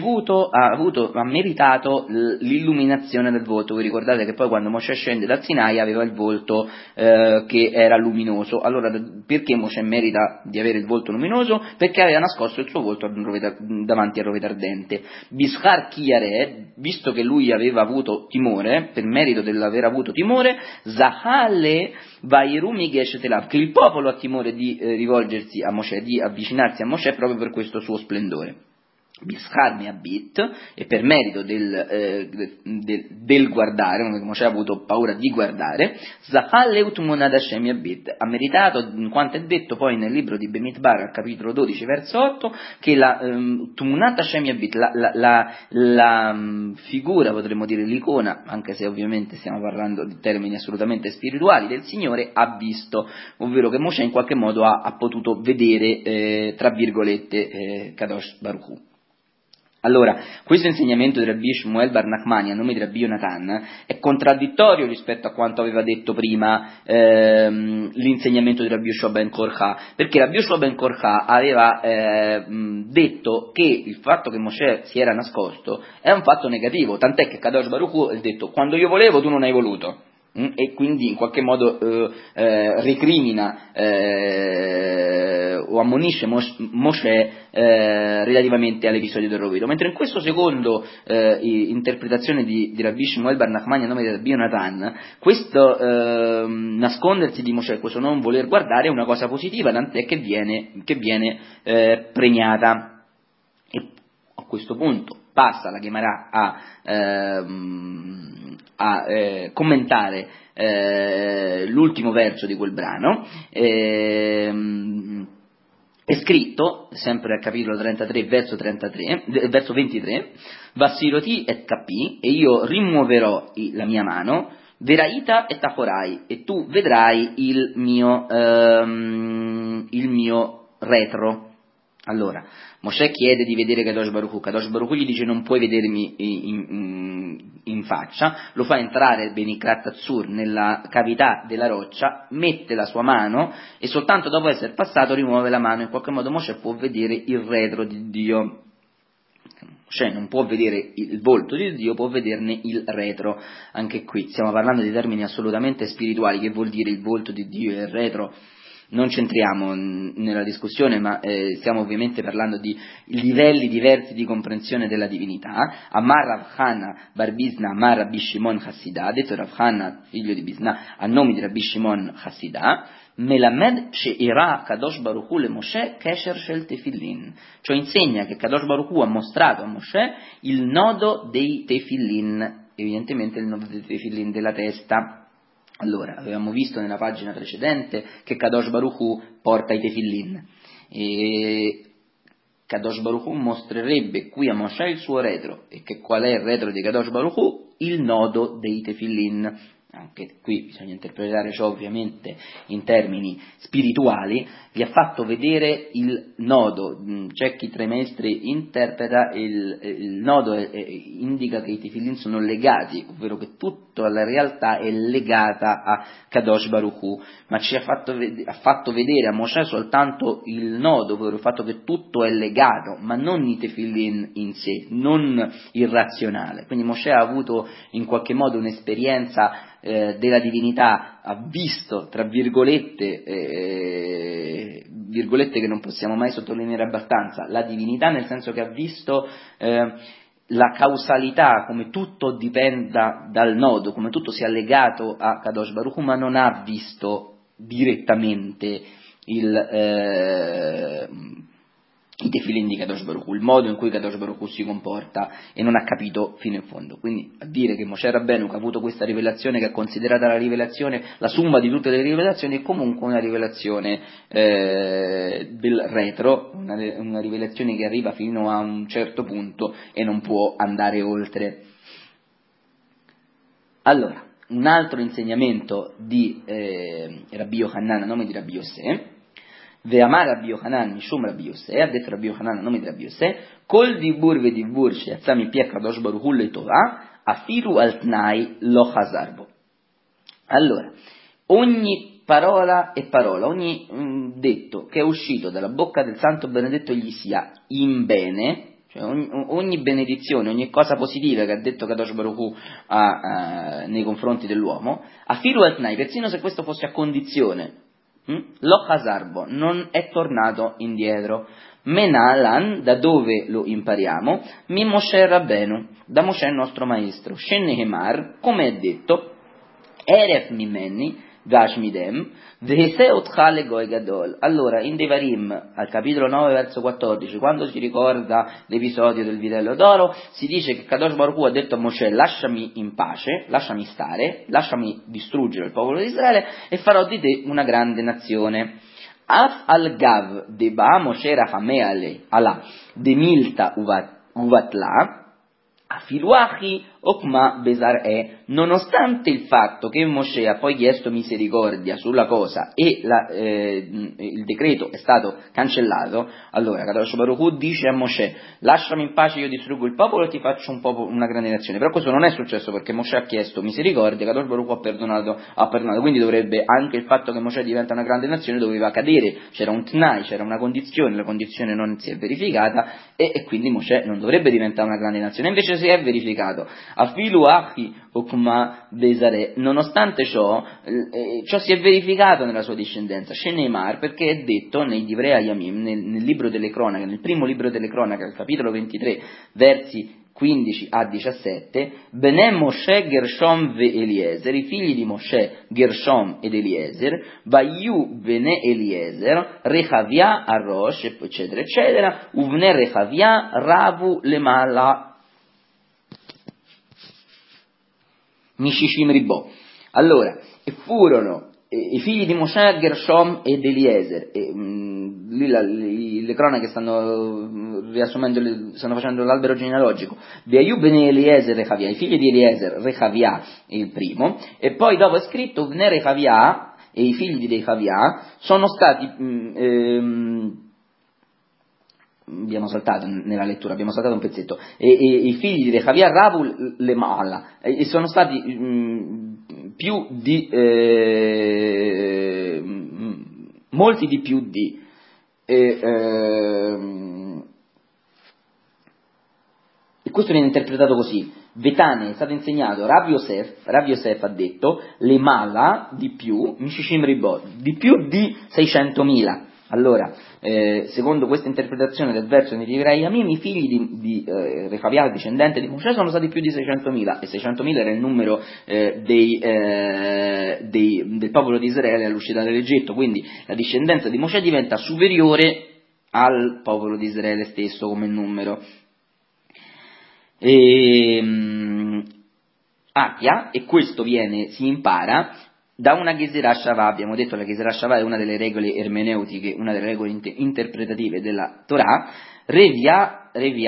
meritato l'illuminazione del volto. Vi ricordate che poi quando Moshe scende dal Sinai aveva il volto che era luminoso. Allora perché Moshe merita di avere il volto luminoso? Perché aveva nascosto il suo volto davanti al rovete ardente. Bischar Kiare, visto che lui aveva avuto timore, per merito dell'aver avuto timore, Zahale Vairumi Geshetelav, che il popolo ha timore di rivolgersi a Moshe, di avvicinarsi a Moshe proprio per questo suo splendore. Bischar Meabit, e per merito del guardare, come Moshe ha avuto paura di guardare, Zahale Utmunad Hashem Meabit, ha meritato, in quanto è detto poi nel libro di Bemidbar, al capitolo 12, verso 8, che la Tmunat Hashem Meabit, la figura, potremmo dire l'icona, anche se ovviamente stiamo parlando di termini assolutamente spirituali, del Signore, ha visto, ovvero che Moshe in qualche modo ha potuto vedere, tra virgolette, Kadosh Baruch Hu. Allora, questo insegnamento di Rabbi Shmuel Bar Nachmani a nome di Rabbi Yonatan è contraddittorio rispetto a quanto aveva detto prima l'insegnamento di Rabbi Yoshua ben Korcha, perché Rabbi Yoshua ben Korcha aveva detto che il fatto che Moshe si era nascosto è un fatto negativo, tant'è che Kadosh Baruch Hu ha detto: quando io volevo tu non hai voluto. E quindi in qualche modo recrimina o ammonisce Moshe relativamente all'episodio del rovito, mentre in questo secondo interpretazione di Rabbi Shmuel Bar Nachmani a nome di Rabbi Yonatan, questo nascondersi di Moshe, questo non voler guardare è una cosa positiva, tant'è che viene premiata. E a questo punto passa la Gemara a commentare l'ultimo verso di quel brano. È scritto, sempre al capitolo 33, verso 23, Vassiroti et capi, e io rimuoverò la mia mano, Veraita et taforai, e tu vedrai il mio retro. Allora, Moshe chiede di vedere Kadosh Baruch Hu gli dice: non puoi vedermi in faccia, lo fa entrare Benikrat Azzur nella cavità della roccia, mette la sua mano e soltanto dopo essere passato rimuove la mano. In qualche modo Moshe può vedere il retro di Dio. Moshe non può vedere il volto di Dio, può vederne il retro. Anche qui stiamo parlando di termini assolutamente spirituali. Che vuol dire il volto di Dio e il retro? Non c'entriamo nella discussione, ma stiamo ovviamente parlando di livelli diversi di comprensione della divinità. Amar Rav Chana bar Bizna Amar Rabbi Shimon Chassidah, detto Rav Chana, figlio di Bizna, a nome di Rabbi Shimon Chassidah, Melamed she'ira Kadosh Baruch Hu le Moshe kesher shel tefillin, cioè insegna che Kadosh Baruch Hu ha mostrato a Moshe il nodo dei tefillin, evidentemente il nodo dei tefillin della testa. Allora, avevamo visto nella pagina precedente che Kadosh Baruch Hu porta i tefillin, e Kadosh Baruch Hu mostrerebbe qui a Moshe il suo retro, e che qual è il retro di Kadosh Baruch Hu? Il nodo dei tefillin. Anche qui bisogna interpretare ciò ovviamente in termini spirituali. Gli ha fatto vedere il nodo. C'è chi tra i maestri interpreta il nodo indica che i tefillin sono legati, ovvero che tutta la realtà è legata a Kadosh Baruch Hu, ma ha fatto vedere a Moshe soltanto il nodo, ovvero il fatto che tutto è legato, ma non i tefillin in sé, non il razionale. Quindi Moshe ha avuto in qualche modo un'esperienza della divinità, ha visto, tra virgolette che non possiamo mai sottolineare abbastanza, la divinità, nel senso che ha visto la causalità, come tutto dipenda dal nodo, come tutto sia legato a Kadosh Baruch Hu, ma non ha visto direttamente i tefillin di Kadosh Baruch Hu, il modo in cui Kadosh Baruch Hu si comporta, e non ha capito fino in fondo. Quindi a dire che Moshe Rabbeinu, che ha avuto questa rivelazione, che è considerata la rivelazione, la summa di tutte le rivelazioni, è comunque una rivelazione del retro, una rivelazione che arriva fino a un certo punto e non può andare oltre. Allora, un altro insegnamento di Rabbi Yochanan a nome di Rabbi Yossè, Ve'amar Rabbi Yochanan mishum Rabbi Yossè, ha detto Rabbi Yochanan a nome di Rabbi Yossè, Kol dibur ve'dibur she'yatza mipia Kadosh Baruch Hu le'tovah, afiru al tnai lo chazar bo. Allora, ogni parola e parola, ogni detto che è uscito dalla bocca del Santo Benedetto gli sia in bene, cioè ogni benedizione, ogni cosa positiva che ha detto Kadosh Baruch Hu nei confronti dell'uomo, a filu al-tnai, persino se questo fosse a condizione, lo Hazarbo non è tornato indietro. Menalan, da dove lo impariamo? Mi Moshe Rabbenu, da Moshe il nostro maestro. Shenehemar, come è detto, Eref Mimeni, Gash Midem, Veseotcha le Goy Gadol. Allora, in Devarim, al capitolo 9, verso 14, quando si ricorda l'episodio del vitello d'oro, si dice che Kadosh Baruch Hu ha detto a Mosè: lasciami in pace, lasciami stare, lasciami distruggere il popolo di Israele e farò di te una grande nazione. Af al Gav deba Moshe Rachameh ala de Milta Uvatla, Afiluachi Okma Besar'e, nonostante il fatto che Mosè ha poi chiesto misericordia sulla cosa e il decreto è stato cancellato, allora Kadosh Baruch Hu dice a Mosè: lasciami in pace, io distruggo il popolo e ti faccio un popolo, una grande nazione. Però questo non è successo perché Mosè ha chiesto misericordia, Kadosh Baruch Hu ha perdonato, quindi dovrebbe anche il fatto che Mosè diventa una grande nazione doveva cadere, c'era un tnai, c'era una condizione, la condizione non si è verificata e quindi Mosè non dovrebbe diventare una grande nazione, invece si è verificato. Afilu achi okma besare, nonostante ciò si è verificato nella sua discendenza, Shenemar, perché è detto nei Divrei Hayamim, nel libro delle cronache, nel primo libro delle cronache, al capitolo 23, versi 15 a 17, Bene Moshe, Gershom ve Eliezer, i figli di Moshe, Gershom ed Eliezer, Vayu Bene Eliezer, Rechavia Arosh, eccetera, eccetera, Uvne Rechavia, Ravu Lemala, Mishishim Ribò. Allora, e furono i figli di Moshe, Gershom ed Eliezer, lì le cronache stanno riassumendo, stanno facendo l'albero genealogico, Beayub bene Eliezer Rechavia, i figli di Eliezer, Rechavia è il primo, e poi dopo è scritto Bne Rechavia, e i figli di Rechavia sono stati abbiamo saltato nella lettura, abbiamo saltato un pezzetto, e i figli di Rechavia Ravu le Mala, e sono stati più di molti di più di e questo viene interpretato così: Betane è stato insegnato, Rav Yosef ha detto le Mala di più, Mishishim Ribot, di più di 600.000. Allora, secondo questa interpretazione del verso nei Divrei Hayamim, i figli di Rechavia, discendente di Mosè, sono stati più di 600.000, e 600.000 era il numero del popolo di Israele all'uscita dall'Egitto, quindi la discendenza di Mosè diventa superiore al popolo di Israele stesso come numero. Atia, e questo si impara da una Gezerah Shavah. Abbiamo detto che la Gezerah Shavah è una delle regole ermeneutiche, una delle regole interpretative della Torah. Revia,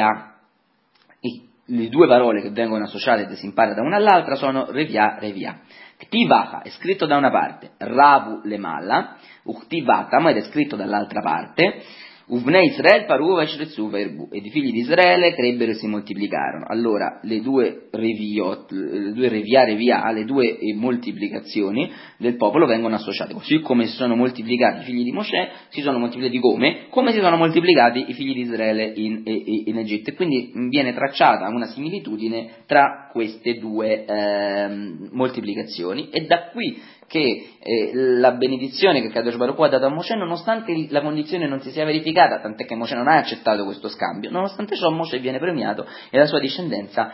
le due parole che vengono associate e si impara da una all'altra sono Revia. Ktivacha è scritto da una parte, Ravu Lemalla, Uktivatam ed è scritto dall'altra parte, Uvne Israel paruva Shretzu verbu, ed i figli di Israele crebbero e si moltiplicarono. Allora, le due revia, le due moltiplicazioni del popolo vengono associate, così come si sono moltiplicati i figli di Mosè, si sono moltiplicati come si sono moltiplicati i figli di Israele in Egitto, e quindi viene tracciata una similitudine tra queste due moltiplicazioni, e da qui che la benedizione che Kadosh Baruch Hu ha dato a Mosè, nonostante la condizione non si sia verificata, tant'è che Mosè non ha accettato questo scambio, nonostante ciò Mosè viene premiato e la sua discendenza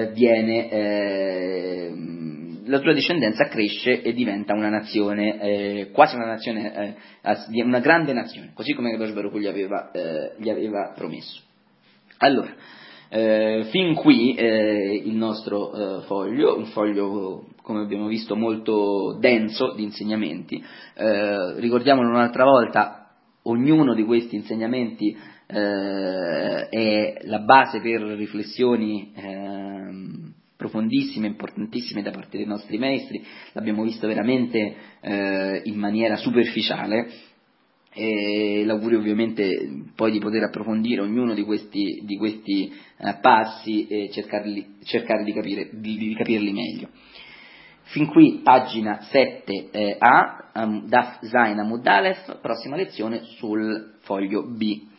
la sua discendenza cresce e diventa una nazione, quasi una nazione, una grande nazione, così come Kadosh Baruch Hu gli aveva promesso. Allora, fin qui il nostro foglio, un foglio come abbiamo visto molto denso di insegnamenti. Ricordiamolo un'altra volta, ognuno di questi insegnamenti è la base per riflessioni profondissime, importantissime da parte dei nostri maestri, l'abbiamo visto veramente in maniera superficiale. E l'augurio ovviamente poi di poter approfondire ognuno di questi passi e cercare di capirli meglio. Fin qui pagina 7a, Daf Zain Amud Aleph, prossima lezione sul foglio B.